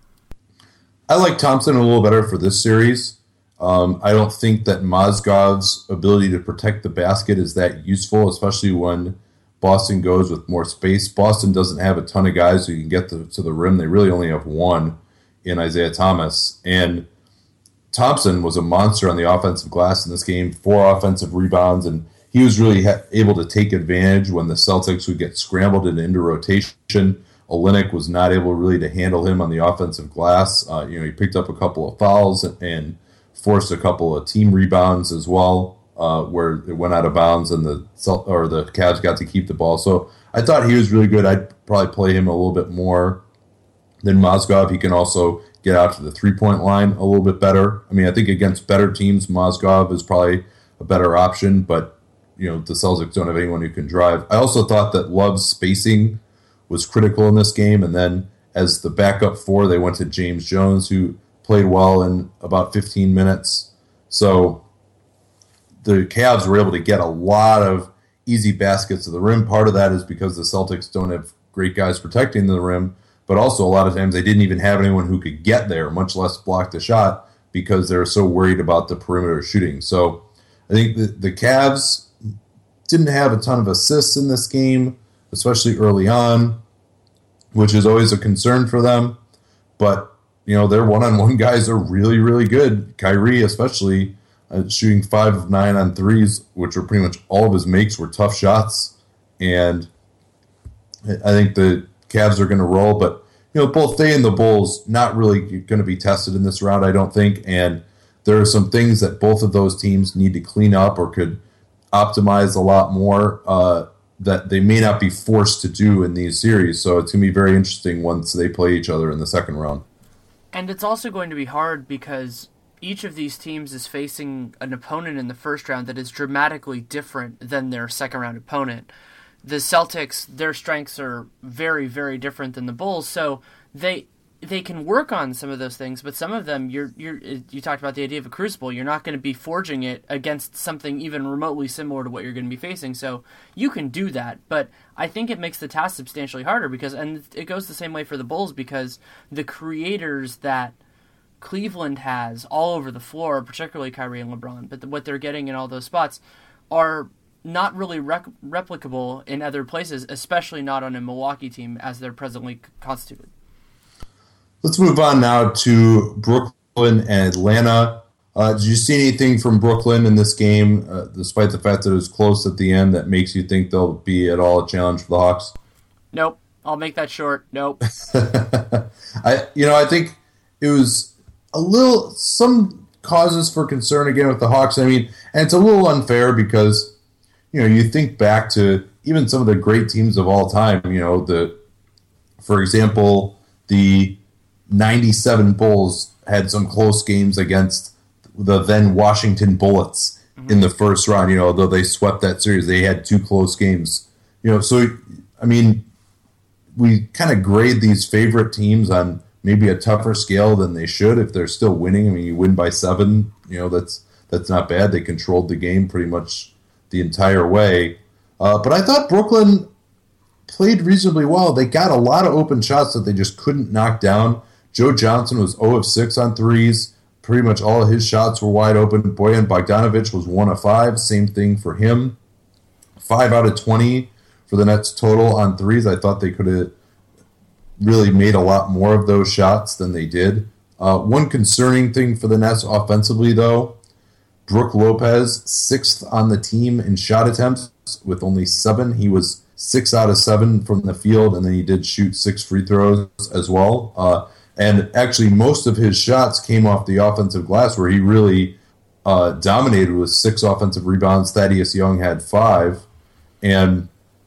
I like Thompson a little better for this series. Um, I don't think that Mozgov's ability to protect the basket is that useful, especially when Boston goes with more space. Boston doesn't have a ton of guys who can get to, to the rim. They really only have one in Isaiah Thomas. And Thompson was a monster on the offensive glass in this game, four offensive rebounds, and he was really ha- able to take advantage when the Celtics would get scrambled and into rotation. Olynyk was not able really to handle him on the offensive glass. Uh, you know, he picked up a couple of fouls and, and forced a couple of team rebounds as well, uh, where it went out of bounds and the or the Cavs got to keep the ball. So I thought he was really good. I'd probably play him a little bit more than Mozgov. He can also get out to the three-point line a little bit better. I mean, I think against better teams, Mozgov is probably a better option, but you know, the Celtics don't have anyone who can drive. I also thought that Love's spacing was critical in this game, and then as the backup four, they went to James Jones, who played well in about fifteen minutes. So the Cavs were able to get a lot of easy baskets to the rim. Part of that is because the Celtics don't have great guys protecting the rim, but also a lot of times they didn't even have anyone who could get there, much less block the shot, because they were so worried about the perimeter shooting. So I think the, the Cavs didn't have a ton of assists in this game, especially early on, which is always a concern for them. But, you know, their one-on-one guys are really, really good. Kyrie especially, uh, shooting five of nine on threes, which were pretty much all of his makes were tough shots. And I think the Cavs are going to roll, but you know, both they and the Bulls not really going to be tested in this round, I don't think. And there are some things that both of those teams need to clean up or could optimize a lot more uh, that they may not be forced to do in these series. So it's going to be very interesting once they play each other in the second round. And it's also going to be hard because each of these teams is facing an opponent in the first round that is dramatically different than their second round opponent. The Celtics, their strengths are very, very different than the Bulls, so they they can work on some of those things, but some of them, you're you're you talked about the idea of a crucible. You're not going to be forging it against something even remotely similar to what you're going to be facing, so you can do that, but I think it makes the task substantially harder because, and it goes the same way for the Bulls, because the creators that Cleveland has all over the floor, particularly Kyrie and LeBron, but what they're getting in all those spots are not really rec- replicable in other places, especially not on a Milwaukee team as they're presently constituted. Let's move on now to Brooklyn and Atlanta. Uh, did you see anything from Brooklyn in this game, uh, despite the fact that it was close at the end, that makes you think they'll be at all a challenge for the Hawks? Nope. I'll make that short. Nope. I, you know, I think it was a little, some causes for concern again with the Hawks. I mean, and it's a little unfair because, you know, you think back to even some of the great teams of all time, you know, the, for example, the ninety-seven Bulls had some close games against the then Washington Bullets mm-hmm. in the first round, you know, though they swept that series, they had two close games, you know, so, I mean, we kind of grade these favorite teams on maybe a tougher scale than they should if they're still winning. I mean, you win by seven, you know, that's that's not bad. They controlled the game pretty much the entire way. Uh, but I thought Brooklyn played reasonably well. They got a lot of open shots that they just couldn't knock down. Joe Johnson was zero of six on threes. Pretty much all of his shots were wide open. Bojan Bogdanovic was one of five. Same thing for him. five out of twenty for the Nets total on threes. I thought they could have really made a lot more of those shots than they did. Uh, one concerning thing for the Nets offensively, though, Brook Lopez, sixth on the team in shot attempts with only seven. He was six out of seven from the field, and then he did shoot six free throws as well. Uh, and actually, most of his shots came off the offensive glass, where he really uh, dominated with six offensive rebounds. Thaddeus Young had five. And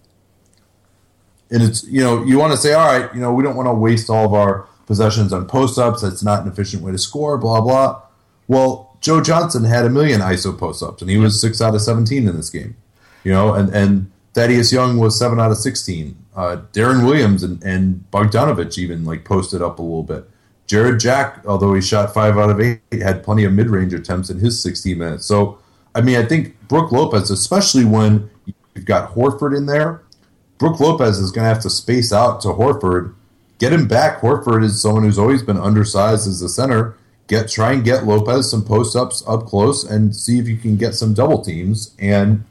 and it's, you know, you want to say, all right, you know, we don't want to waste all of our possessions on post-ups. That's not an efficient way to score, blah, blah. Well, Joe Johnson had a million I S O post-ups, and he was six out of seventeen in this game. You know, and, and Thaddeus Young was seven out of sixteen. Uh, Darren Williams and, and Bogdanovic even, like, posted up a little bit. Jared Jack, although he shot five out of eight, had plenty of mid-range attempts in his sixteen minutes. So, I mean, I think Brook Lopez, especially when you've got Horford in there, Brook Lopez is going to have to space out to Horford. Get him back. Horford is someone who's always been undersized as a center. Get Try and get Lopez some post-ups up close and see if you can get some double teams and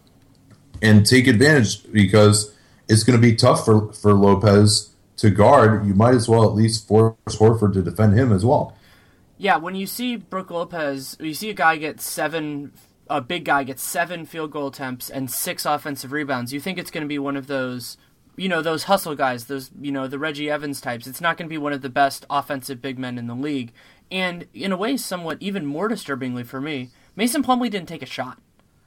and take advantage, because it's going to be tough for, for Lopez to guard. You might as well at least force Horford to defend him as well. Yeah, when you see Brook Lopez, you see a guy get seven, a big guy gets seven field goal attempts and six offensive rebounds, you think it's going to be one of those, you know, those hustle guys, those, you know, the Reggie Evans types. It's not going to be one of the best offensive big men in the league. And in a way, somewhat even more disturbingly for me, Mason Plumlee didn't take a shot.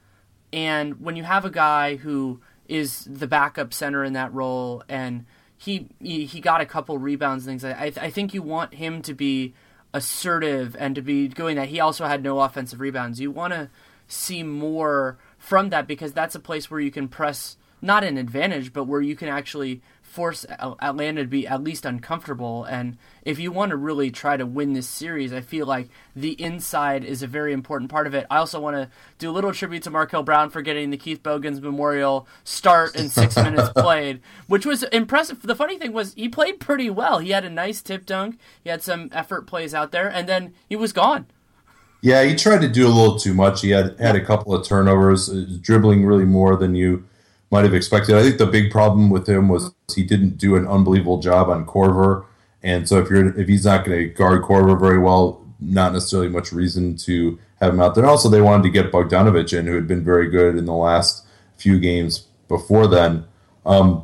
And when you have a guy who is the backup center in that role, and he he, he got a couple rebounds and things, I, I think you want him to be assertive and to be doing that. He also had no offensive rebounds. You want to see more from that, because that's a place where you can press, not an advantage, but where you can actually force Atlanta to be at least uncomfortable. And if you want to really try to win this series, I feel like the inside is a very important part of it. I also want to do a little tribute to Markel Brown for getting the Keith Bogans Memorial start in six minutes played, which was impressive. The funny thing was he played pretty well. He had a nice tip dunk. He had some effort plays out there, and then he was gone. Yeah, he tried to do a little too much. He had had a couple of turnovers, dribbling really more than you might have expected. I think the big problem with him was he didn't do an unbelievable job on Korver, and so if you're if he's not going to guard Korver very well, not necessarily much reason to have him out there. And also, they wanted to get Bogdanovic in, who had been very good in the last few games before then. Um,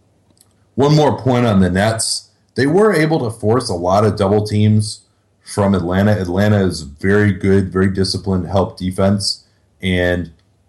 one more point on the Nets: they were able to force a lot of double teams from Atlanta. Atlanta is very good, very disciplined help defense, and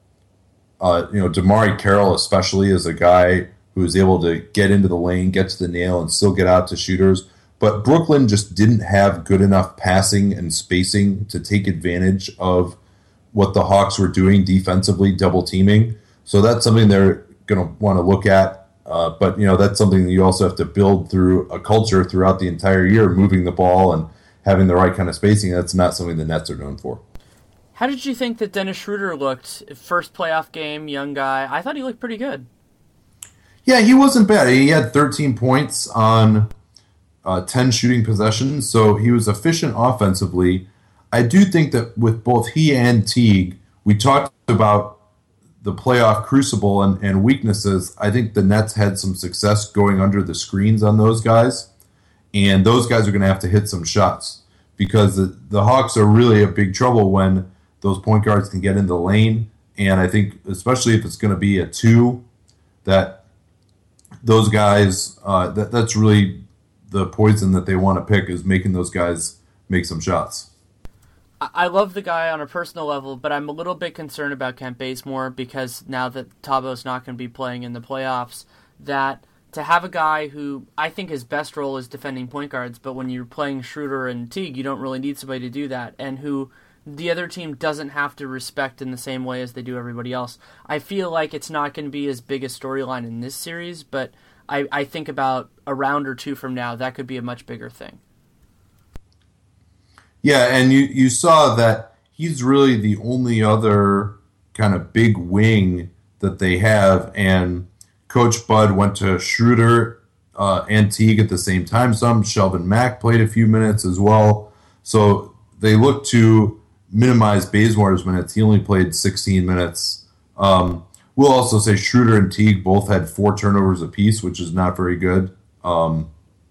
uh, you know, Damari Carroll especially is a guy who is able to get into the lane, get to the nail, and still get out to shooters. But Brooklyn just didn't have good enough passing and spacing to take advantage of what the Hawks were doing defensively, double teaming. So that's something they're going to want to look at. Uh, but you know, that's something that you also have to build through a culture throughout the entire year, moving the ball and having the right kind of spacing. That's not something the Nets are known for. How did you think that Dennis Schroeder looked? First playoff game, young guy. I thought he looked pretty good. Yeah, he wasn't bad. He had thirteen points on uh, ten shooting possessions, so he was efficient offensively. I do think that with both he and Teague, we talked about the playoff crucible and, and weaknesses. I think the Nets had some success going under the screens on those guys, and those guys are going to have to hit some shots, because the, the Hawks are really a big trouble when those point guards can get in the lane. And I think, especially if it's going to be a two, that those guys, uh, that that's really the poison that they want to pick, is making those guys make some shots. I love the guy on a personal level, but I'm a little bit concerned about Kent Bazemore, because now that Tabo's not going to be playing in the playoffs, that to have a guy who I think his best role is defending point guards, but when you're playing Schroeder and Teague, you don't really need somebody to do that, and who the other team doesn't have to respect in the same way as they do everybody else. I feel like it's not going to be as big a storyline in this series, but I, I think about a round or two from now, that could be a much bigger thing. Yeah, and you, you saw that he's really the only other kind of big wing that they have, and Coach Bud went to Schroeder uh, and Teague at the same time. Some Shelvin Mack played a few minutes as well. So they look to minimize Bazemore's minutes. He only played sixteen minutes. Um, we'll also say Schroeder and Teague both had four turnovers apiece, which is not very good. Um,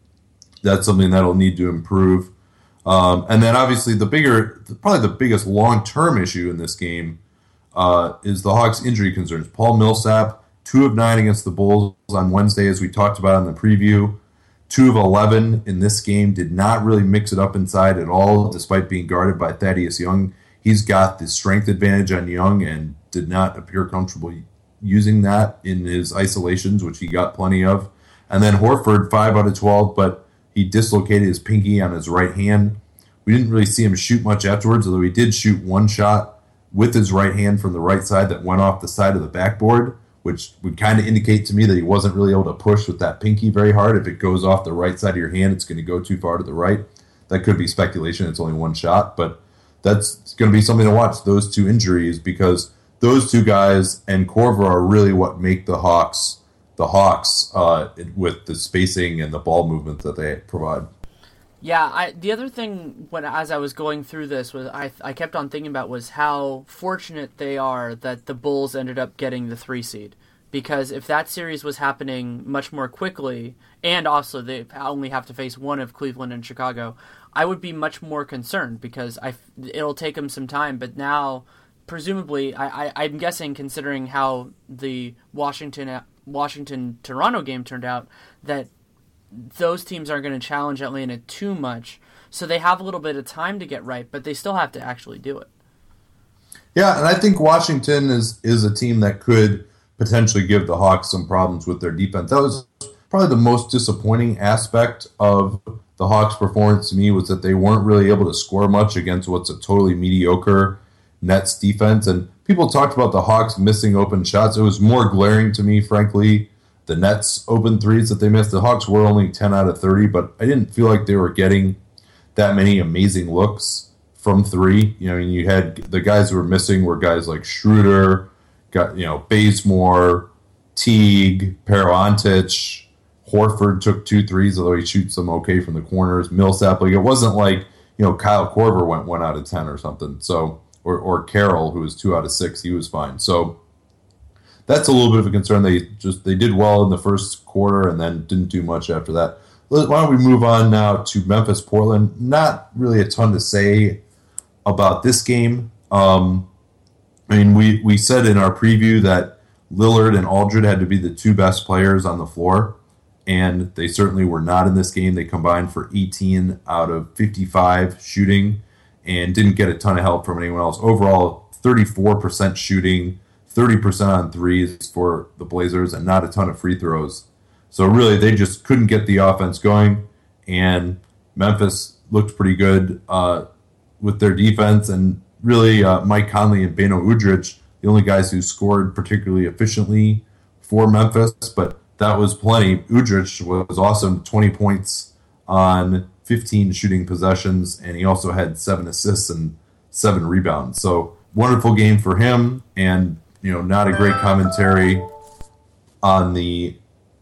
that's something that'll need to improve. Um, and then obviously the bigger, probably the biggest long-term issue in this game uh, is the Hawks' injury concerns. Paul Millsap, two of nine against the Bulls on Wednesday, as we talked about in the preview. Two of eleven in this game, did not really mix it up inside at all, despite being guarded by Thaddeus Young. He's got the strength advantage on Young and did not appear comfortable using that in his isolations, which he got plenty of. And then Horford, five out of twelve, but he dislocated his pinky on his right hand. We didn't really see him shoot much afterwards, although he did shoot one shot with his right hand from the right side that went off the side of the backboard, which would kind of indicate to me that he wasn't really able to push with that pinky very hard. If it goes off the right side of your hand, it's going to go too far to the right. That could be speculation. It's only one shot, but that's going to be something to watch, those two injuries, because those two guys and Korver are really what make the Hawks the Hawks uh, with the spacing and the ball movement that they provide. Yeah, I, the other thing when as I was going through this was I I kept on thinking about was how fortunate they are that the Bulls ended up getting the three seed, because if that series was happening much more quickly, and also they only have to face one of Cleveland and Chicago, I would be much more concerned because I it'll take them some time. But now, presumably, I, I I'm guessing considering how the Washington Washington Toronto game turned out, that those teams aren't going to challenge Atlanta too much, so they have a little bit of time to get right, but they still have to actually do it. Yeah, and I think Washington is is a team that could potentially give the Hawks some problems with their defense. That was probably the most disappointing aspect of the Hawks' performance to me, was that they weren't really able to score much against what's a totally mediocre Nets defense. And people talked about the Hawks missing open shots. It was more glaring to me, frankly, the Nets open threes that they missed. The Hawks were only ten out of thirty, but I didn't feel like they were getting that many amazing looks from three. You know, I mean, you had the guys who were missing were guys like Schroeder, got you know Bazemore, Teague, Peroantich, Horford took two threes, although he shoots them okay from the corners. Millsap, like it wasn't like you know Kyle Korver went one out of ten or something. So or or Carroll, who was two out of six, he was fine. So that's a little bit of a concern. They just they did well in the first quarter and then didn't do much after that. Why don't we move on now to Memphis Portland? Not really a ton to say about this game. Um, I mean, we, we said in our preview that Lillard and Aldridge had to be the two best players on the floor, and they certainly were not in this game. They combined for eighteen out of fifty-five shooting and didn't get a ton of help from anyone else. Overall, thirty-four percent shooting, thirty percent on threes for the Blazers, and not a ton of free throws. So really, they just couldn't get the offense going, and Memphis looked pretty good uh, with their defense. And really, uh, Mike Conley and Beno Udrih, the only guys who scored particularly efficiently for Memphis, but that was plenty. Udrih was awesome, twenty points on fifteen shooting possessions, and he also had seven assists and seven rebounds. So wonderful game for him, and you know, not a great commentary on the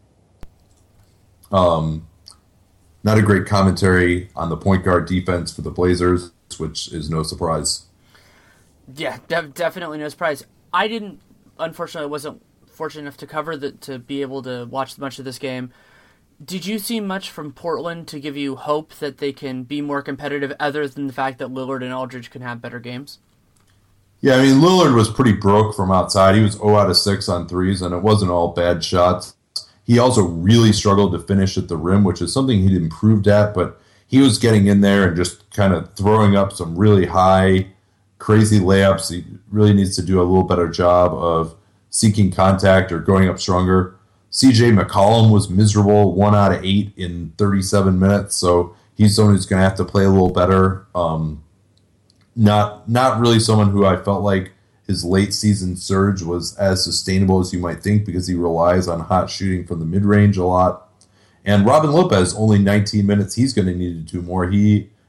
um, not a great commentary on the point guard defense for the Blazers, which is no surprise. Yeah, de- definitely no surprise. I didn't, unfortunately, I wasn't fortunate enough to cover the, to be able to watch much of this game. Did you see much from Portland to give you hope that they can be more competitive, other than the fact that Lillard and Aldridge can have better games? Yeah, I mean, Lillard was pretty broke from outside. He was zero out of six on threes, and it wasn't all bad shots. He also really struggled to finish at the rim, which is something he'd improved at, but he was getting in there and just kind of throwing up some really high, crazy layups. He really needs to do a little better job of seeking contact or going up stronger. C J McCollum was miserable, one out of eight in thirty-seven minutes, so he's someone who's going to have to play a little better. Um, not not really someone who I felt like his late season surge was as sustainable as you might think, because he relies on hot shooting from the mid-range a lot. And Robin Lopez, only nineteen minutes. He's going to need to do more. He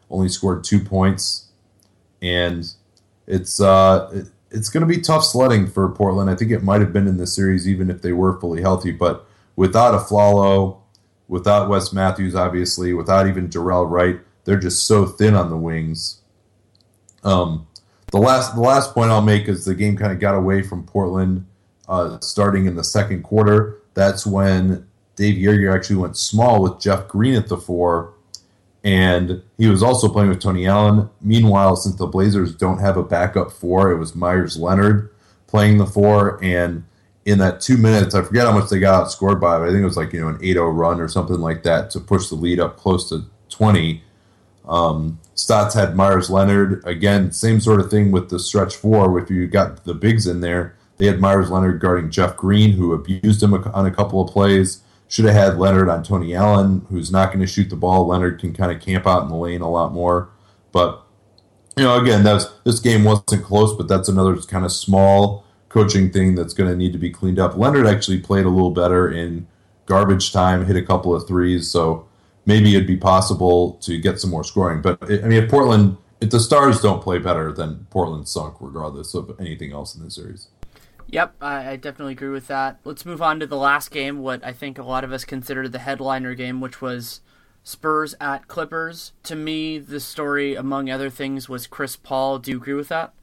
only scored two points, and it's uh, it, it's going to be tough sledding for Portland. I think it might have been in this series even if they were fully healthy, but without Afflalo, without Wes Matthews, obviously, without even Jarrell Wright, they're just so thin on the wings. Um, the last the last point I'll make is the game kind of got away from Portland uh, starting in the second quarter. That's when Dave Yeager actually went small with Jeff Green at the four, and he was also playing with Tony Allen. Meanwhile, since the Blazers don't have a backup four, it was Myers Leonard playing the four, and in that two minutes, I forget how much they got outscored by, but I think it was like, you know, an eight oh run or something like that to push the lead up close to twenty. Um, Stotts had Myers Leonard. Again, same sort of thing with the stretch four. If you got the bigs in there, they had Myers Leonard guarding Jeff Green, who abused him on a couple of plays. Should have had Leonard on Tony Allen, who's not going to shoot the ball. Leonard can kind of camp out in the lane a lot more. But, you know, again, that's, this game wasn't close, but that's another kind of small coaching thing that's going to need to be cleaned up. Leonard actually played a little better in garbage time, hit a couple of threes, so maybe it'd be possible to get some more scoring. But, I mean, if Portland, if the Stars don't play better, then Portland sunk regardless of anything else in this series. Yep, I, I definitely agree with that. Let's move on to the last game, what I think a lot of us considered the headliner game, which was Spurs at Clippers. To me, the story, among other things, was Chris Paul. Do you agree with that?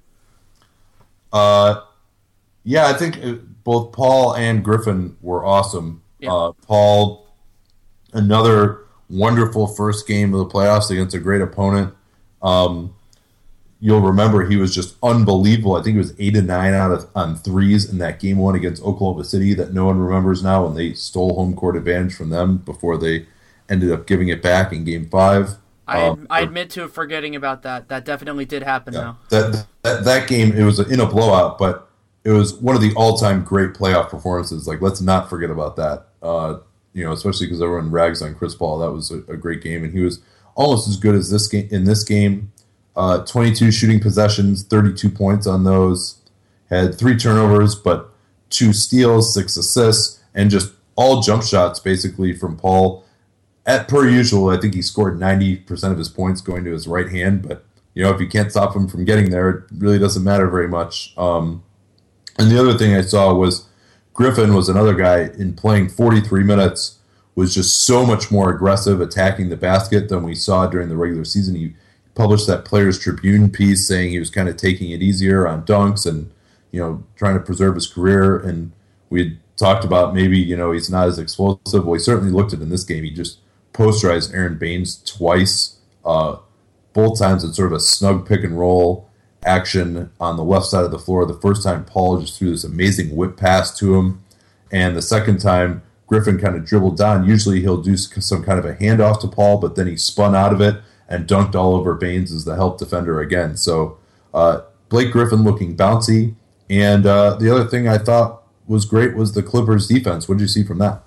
Uh, yeah, I think it, both Paul and Griffin were awesome. Yeah. Uh, Paul, another wonderful first game of the playoffs against a great opponent. Um, you'll remember he was just unbelievable. I think it was eight and nine out of on threes in that game one against Oklahoma City that no one remembers now, when they stole home court advantage from them before they ended up giving it back in game five. I, um, I admit to forgetting about that. That definitely did happen, yeah, though. That, that that game, it was in a blowout, but it was one of the all-time great playoff performances. Like, let's not forget about that. Uh, you know, especially because everyone rags on Chris Paul. That was a, a great game, and he was almost as good as this game in this game. Uh, twenty-two shooting possessions, thirty-two points on those. Had three turnovers, but two steals, six assists, and just all jump shots basically from Paul. At per usual, I think he scored ninety percent of his points going to his right hand, but you know, if you can't stop him from getting there, it really doesn't matter very much. Um, and the other thing I saw was Griffin was another guy in playing forty-three minutes, was just so much more aggressive attacking the basket than we saw during the regular season. He published that Players Tribune piece saying he was kind of taking it easier on dunks and, you know, trying to preserve his career. And we had talked about maybe, you know, he's not as explosive. Well, he certainly looked it in this game. He just posterized Aaron Baines twice, uh, both times in sort of a snug pick and roll action on the left side of the floor. The first time, Paul just threw this amazing whip pass to him. And the second time, Griffin kind of dribbled down. Usually he'll do some kind of a handoff to Paul, but then he spun out of it and dunked all over Baines as the help defender again. So uh, Blake Griffin looking bouncy. And uh, the other thing I thought was great was the Clippers defense. What did you see from that?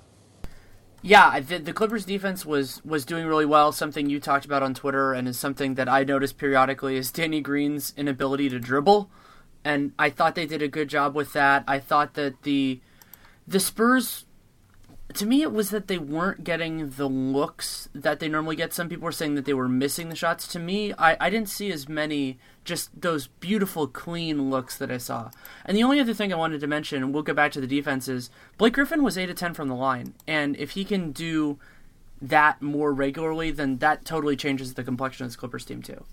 Yeah, the, the Clippers defense was, was doing really well, something you talked about on Twitter and is something that I noticed periodically is Danny Green's inability to dribble. And I thought they did a good job with that. I thought that the the Spurs, to me, it was that they weren't getting the looks that they normally get. Some people were saying that they were missing the shots. To me, I, I didn't see as many just those beautiful, clean looks that I saw. And the only other thing I wanted to mention, and we'll go back to the defense, is Blake Griffin was eight of ten from the line. And if he can do that more regularly, then that totally changes the complexion of this Clippers team, too.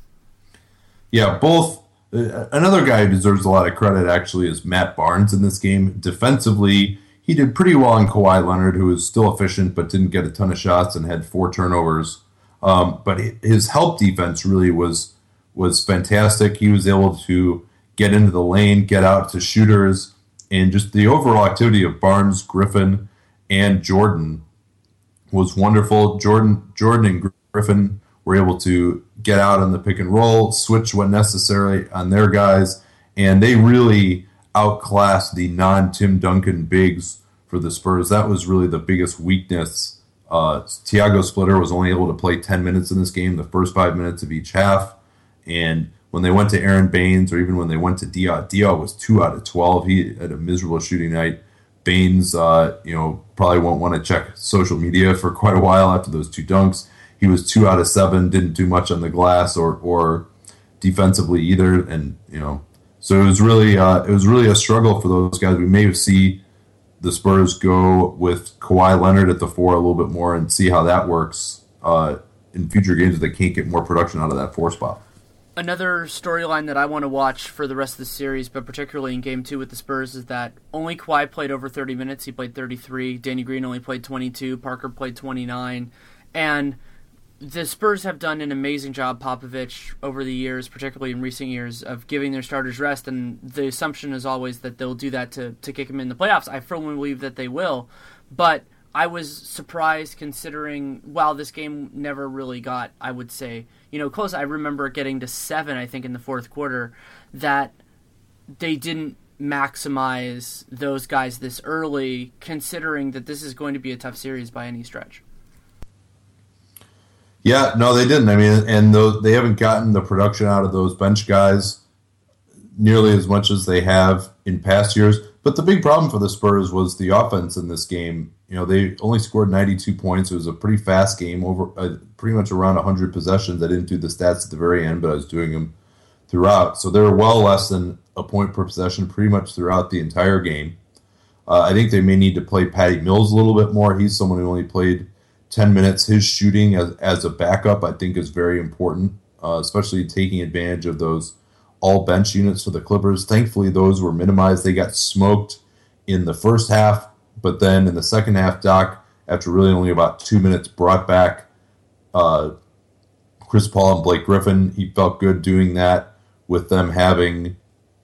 Yeah, both. Uh, another guy who deserves a lot of credit, actually, is Matt Barnes in this game. Defensively, he did pretty well on Kawhi Leonard, who was still efficient but didn't get a ton of shots and had four turnovers. Um, but his help defense really was was fantastic. He was able to get into the lane, get out to shooters, and just the overall activity of Barnes, Griffin, and Jordan was wonderful. Jordan, Jordan and Griffin were able to get out on the pick and roll, switch when necessary on their guys, and they really outclassed the non-Tim Duncan bigs for the Spurs. That was really the biggest weakness. Uh, Tiago Splitter was only able to play ten minutes in this game, the first five minutes of each half. And when they went to Aaron Baines, or even when they went to Diaw, Diaw was two out of twelve. He had a miserable shooting night. Baines, uh, you know, probably won't want to check social media for quite a while after those two dunks. he was two out of seven, didn't do much on the glass or or defensively either, and you know, so it was really uh, it was really a struggle for those guys. We may see the Spurs go with Kawhi Leonard at the four a little bit more and see how that works uh, in future games if they can't get more production out of that four spot. Another storyline that I want to watch for the rest of the series, but particularly in Game Two with the Spurs, is that only Kawhi played over thirty minutes. He played thirty-three. Danny Green only played twenty-two. Parker played twenty-nine, and the Spurs have done an amazing job, Popovich, over the years, particularly in recent years, of giving their starters rest, and the assumption is always that they'll do that to, to kick them in the playoffs. I firmly believe that they will, but I was surprised considering, while this game never really got, I would say, you know, close. I remember it getting to seven, I think, in the fourth quarter, that they didn't maximize those guys this early, considering that this is going to be a tough series by any stretch. Yeah, no, they didn't. I mean, and those, they haven't gotten the production out of those bench guys nearly as much as they have in past years. But the big problem for the Spurs was the offense in this game. You know, they only scored ninety-two points. It was a pretty fast game, over uh, pretty much around one hundred possessions. I didn't do the stats at the very end, but I was doing them throughout. So they were well less than a point per possession pretty much throughout the entire game. Uh, I think they may need to play Patty Mills a little bit more. He's someone who only played ten minutes. His shooting as, as a backup, I think, is very important, uh, especially taking advantage of those all-bench units for the Clippers. Thankfully, those were minimized. They got smoked in the first half, but then in the second half, Doc, after really only about two minutes, brought back uh, Chris Paul and Blake Griffin. He felt good doing that with them having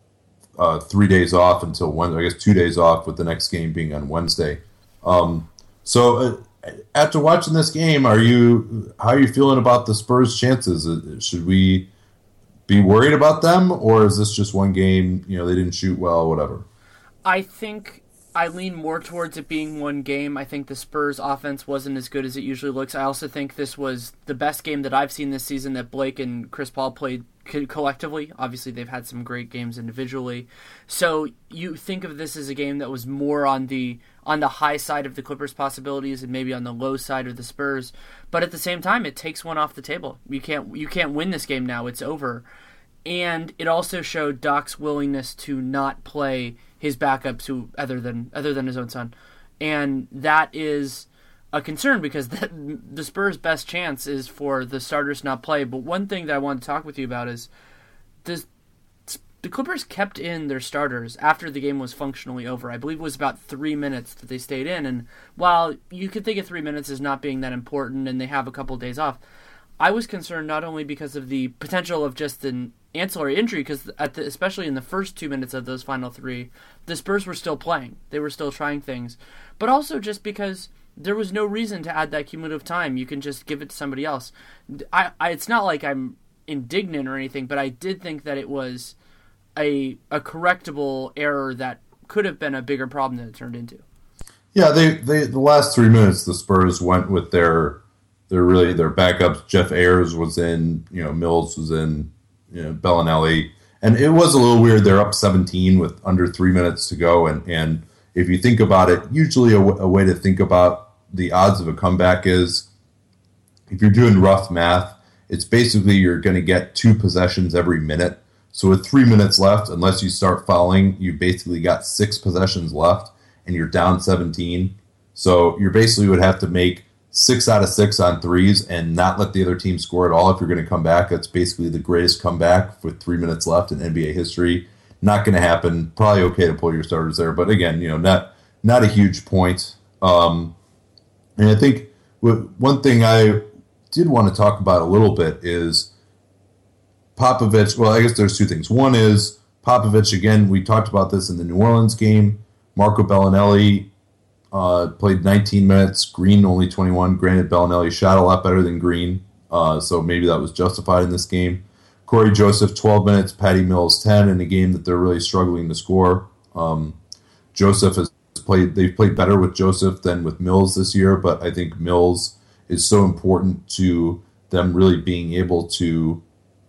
uh, three days off until Wednesday, I guess two days off, with the next game being on Wednesday. Um, so... Uh, After watching this game, are you how are you feeling about the Spurs' chances? Should we be worried about them, or is this just one game? You know, they didn't shoot well, whatever. I think I lean more towards it being one game. I think the Spurs' offense wasn't as good as it usually looks. I also think this was the best game that I've seen this season that Blake and Chris Paul played collectively. Obviously, they've had some great games individually. So you think of this as a game that was more on the on the high side of the Clippers' possibilities and maybe on the low side of the Spurs. But at the same time, it takes one off the table. You can't you can't win this game now. It's over. And it also showed Doc's willingness to not play his backups, who other than other than his own son, and that is a concern because the, the Spurs' best chance is for the starters not play. But one thing that I want to talk with you about is this. The Clippers kept in their starters after the game was functionally over. I believe it was about three minutes that they stayed in. And while you could think of three minutes as not being that important and they have a couple of days off, I was concerned not only because of the potential of just an ancillary injury, because at the, especially in the first two minutes of those final three, the Spurs were still playing. They were still trying things. But also just because there was no reason to add that cumulative time. You can just give it to somebody else. I, I it's not like I'm indignant or anything, but I did think that it was a a correctable error that could have been a bigger problem than it turned into. Yeah, they, they the last three minutes the Spurs went with their their really their backups. Jeff Ayers was in, you know, Mills was in, you know, Bellinelli, and it was a little weird. They're up seventeen with under three minutes to go, and and if you think about it, usually a, w- a way to think about the odds of a comeback is if you're doing rough math, it's basically you're going to get two possessions every minute. So with three minutes left, unless you start fouling, you basically got six possessions left, and you're down seventeen. So you basically would have to make six out of six on threes and not let the other team score at all if you're going to come back. That's basically the greatest comeback with three minutes left in N B A history. Not going to happen. Probably okay to pull your starters there, but again, you know, not not a huge point. Um, and I think one thing I did want to talk about a little bit is Popovich. Well, I guess there's two things. One is Popovich, again, we talked about this in the New Orleans game. Marco Bellinelli uh, played nineteen minutes. Green only twenty-one. Granted, Bellinelli shot a lot better than Green, uh, so maybe that was justified in this game. Corey Joseph, twelve minutes. Patty Mills, ten in a game that they're really struggling to score. Um, Joseph has played, they've played better with Joseph than with Mills this year, but I think Mills is so important to them really being able to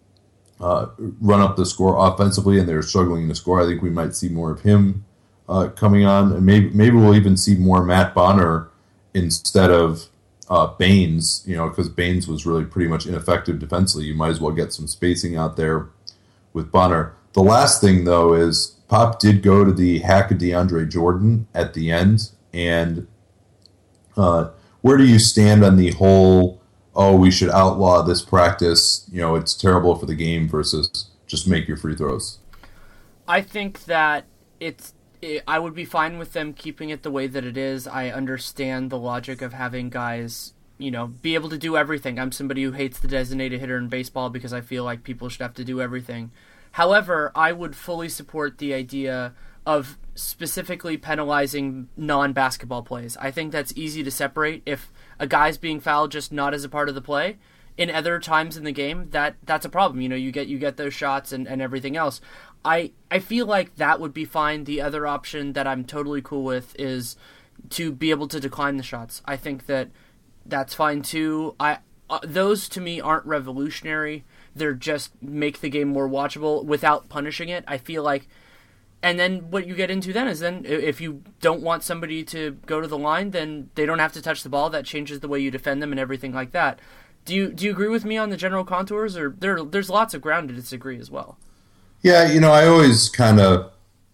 Uh, run up the score offensively, and they're struggling to score. I think we might see more of him uh, coming on, and maybe maybe we'll even see more Matt Bonner instead of uh, Baines, you know, because Baines was really pretty much ineffective defensively. You might as well get some spacing out there with Bonner. The last thing, though, is Pop did go to the hack of DeAndre Jordan at the end. And uh, where do you stand on the whole, oh, we should outlaw this practice, you know, it's terrible for the game versus just make your free throws? I think that it's it, I would be fine with them keeping it the way that it is. I understand the logic of having guys, you know, be able to do everything. I'm somebody who hates the designated hitter in baseball because I feel like people should have to do everything. However, I would fully support the idea of specifically penalizing non-basketball plays. I think that's easy to separate. If a guy's being fouled just not as a part of the play, in other times in the game, that that's a problem. You know, you get you get those shots and, and everything else. I I feel like that would be fine. The other option that I'm totally cool with is to be able to decline the shots. I think that that's fine too. I uh, those to me aren't revolutionary. They're just make the game more watchable without punishing it. I feel like, and then what you get into then is then if you don't want somebody to go to the line, then they don't have to touch the ball. That changes the way you defend them and everything like that. Do you do you agree with me on the general contours, or there there's lots of ground to disagree as well? Yeah, you know, I always kind of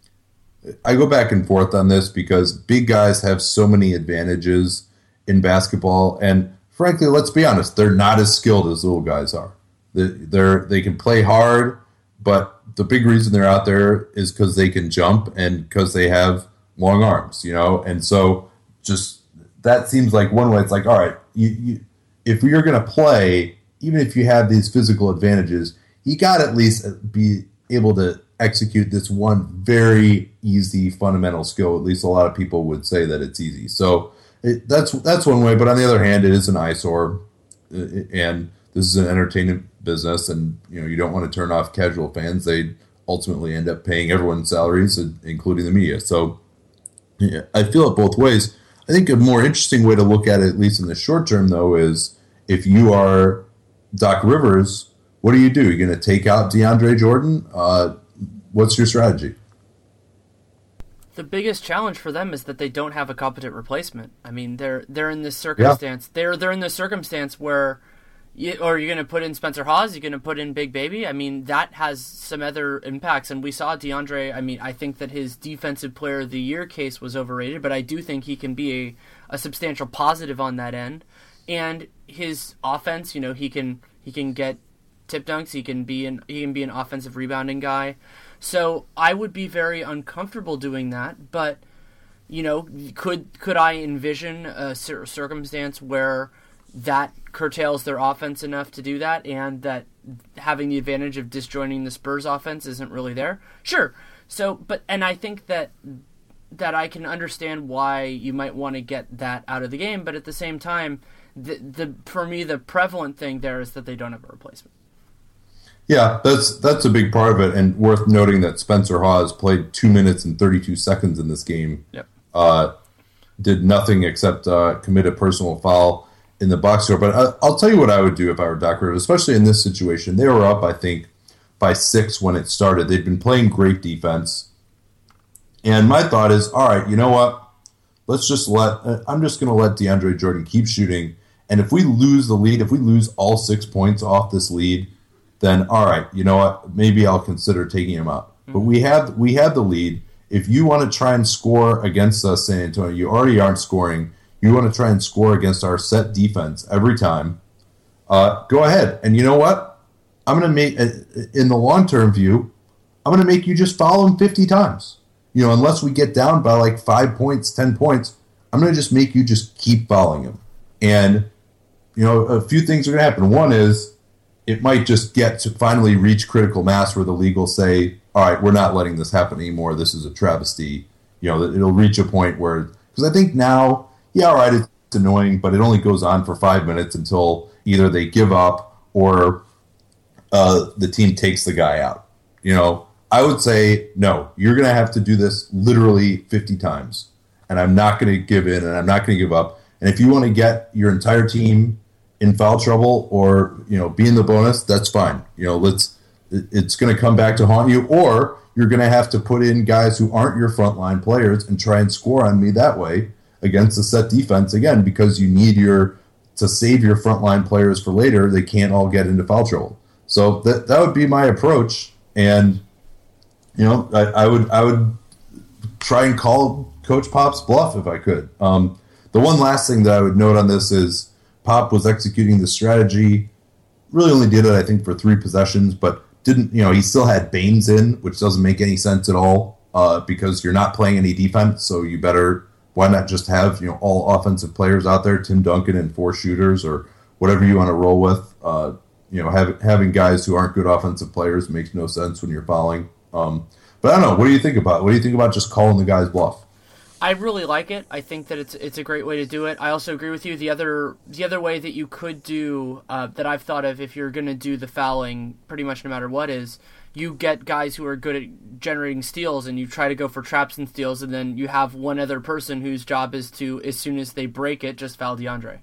I go back and forth on this because big guys have so many advantages in basketball, and frankly, let's be honest, they're not as skilled as little guys are. They're they can play hard, but the big reason they're out there is because they can jump and because they have long arms, you know. And so, just that seems like one way. It's like, all right, you, you, if you're going to play, even if you have these physical advantages, you got to at least be able to execute this one very easy fundamental skill. At least a lot of people would say that it's easy. So it, that's that's one way. But on the other hand, it is an eyesore, and this is an entertainment business, and you know you don't want to turn off casual fans. They ultimately end up paying everyone's salaries, including the media. So yeah, I feel it both ways. I think a more interesting way to look at it, at least in the short term, though, is if you are Doc Rivers, what do you do? You're going to take out DeAndre Jordan? Uh, what's your strategy? The biggest challenge for them is that they don't have a competent replacement. I mean, they're they're in this circumstance. Yeah. They're they're in this circumstance where, you, or you're going to put in Spencer Hawes, you're going to put in Big Baby. I mean, that has some other impacts. And we saw DeAndre. I mean, I think that his Defensive Player of the Year case was overrated, but I do think he can be a, a substantial positive on that end. And his offense, you know, he can he can get tip dunks. He can be an he can be an offensive rebounding guy. So I would be very uncomfortable doing that. But you know, could could I envision a circumstance where that curtails their offense enough to do that, and that having the advantage of disjoining the Spurs offense isn't really there? Sure. So, but and I think that that I can understand why you might want to get that out of the game. But at the same time, the the for me the prevalent thing there is that they don't have a replacement. Yeah, that's that's a big part of it, and worth noting that Spencer Hawes played two minutes and thirty-two seconds in this game. Yep. Uh, did nothing except uh, commit a personal foul in the box score. But I, I'll tell you what I would do if I were Doc Rivers, especially in this situation. They were up, I think, by six when it started. They'd been playing great defense. And my thought is, all right, you know what? Let's just let – I'm just going to let DeAndre Jordan keep shooting. And if we lose the lead, if we lose all six points off this lead, then all right, you know what? Maybe I'll consider taking him out. Mm-hmm. But we have we have the lead. If you want to try and score against us, San Antonio, you already aren't scoring. You want to try and score against our set defense every time. Uh, go ahead. And you know what? I'm going to make, in the long-term view, I'm going to make you just foul him fifty times. You know, unless we get down by like five points, ten points, I'm going to just make you just keep fouling him. And, you know, a few things are going to happen. One is it might just get to finally reach critical mass where the league will say, all right, we're not letting this happen anymore. This is a travesty. You know, it'll reach a point where, because I think now, yeah, all right, it's annoying, but it only goes on for five minutes until either they give up or uh, the team takes the guy out. You know, I would say, no, you're going to have to do this literally fifty times, and I'm not going to give in, and I'm not going to give up. And if you want to get your entire team in foul trouble or, you know, be in the bonus, that's fine. You know, let's. It's going to come back to haunt you, or you're going to have to put in guys who aren't your frontline players and try and score on me that way against the set defense again, because you need your to save your frontline players for later, they can't all get into foul trouble. So that that would be my approach, and you know, I, I would I would try and call Coach Pop's bluff if I could. Um, the one last thing that I would note on this is Pop was executing the strategy. Really only did it, I think, for three possessions, but didn't, you know, he still had Baines in, which doesn't make any sense at all uh, because you're not playing any defense, so you better, why not just have, you know, all offensive players out there, Tim Duncan and four shooters or whatever you want to roll with. Uh, you know, have, having guys who aren't good offensive players makes no sense when you're fouling. Um, but I don't know, what do you think about it? What do you think about just calling the guy's bluff? I really like it. I think that it's it's a great way to do it. I also agree with you. The other the other way that you could do uh, that I've thought of if you're going to do the fouling pretty much no matter what is you get guys who are good at generating steals and you try to go for traps and steals, and then you have one other person whose job is to, as soon as they break it, just foul DeAndre.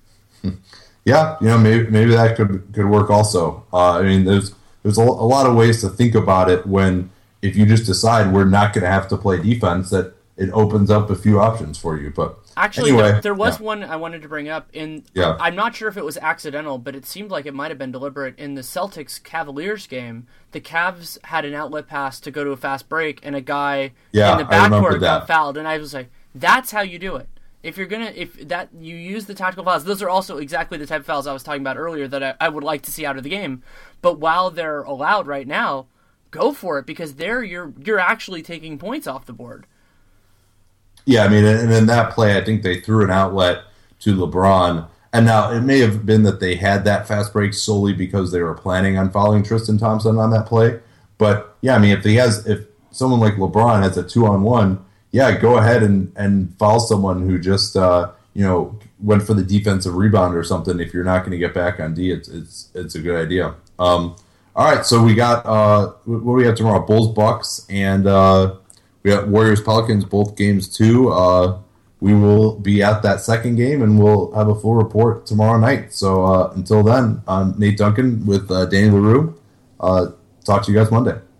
Yeah, you know, maybe maybe that could could work also. Uh, I mean, there's there's a, a lot of ways to think about it when if you just decide we're not going to have to play defense, that it opens up a few options for you. But actually, anyway, there, there was yeah. one I wanted to bring up. In yeah. I'm not sure if it was accidental, but it seemed like it might have been deliberate. In the Celtics-Cavaliers game, the Cavs had an outlet pass to go to a fast break, and a guy yeah, in the backcourt got that. fouled. And I was like, that's how you do it. If you're gonna, if that you use the tactical fouls, those are also exactly the type of fouls I was talking about earlier that I, I would like to see out of the game. But while they're allowed right now, go for it because there you're you're actually taking points off the board. Yeah, I mean, and in that play, I think they threw an outlet to LeBron. And now it may have been that they had that fast break solely because they were planning on fouling Tristan Thompson on that play. But yeah, I mean, if he has, if someone like LeBron has a two-on-one, yeah, go ahead and, and foul someone who just uh, you know went for the defensive rebound or something. If you're not going to get back on D, it's it's it's a good idea. Um, all right, so we got uh, what do we have tomorrow? Bulls Bucks and. Uh, We got Warriors Pelicans, both games too. Uh, we will be at that second game, and we'll have a full report tomorrow night. So uh, until then, I'm Nate Duncan with uh, Danny LaRue. Uh, talk to you guys Monday.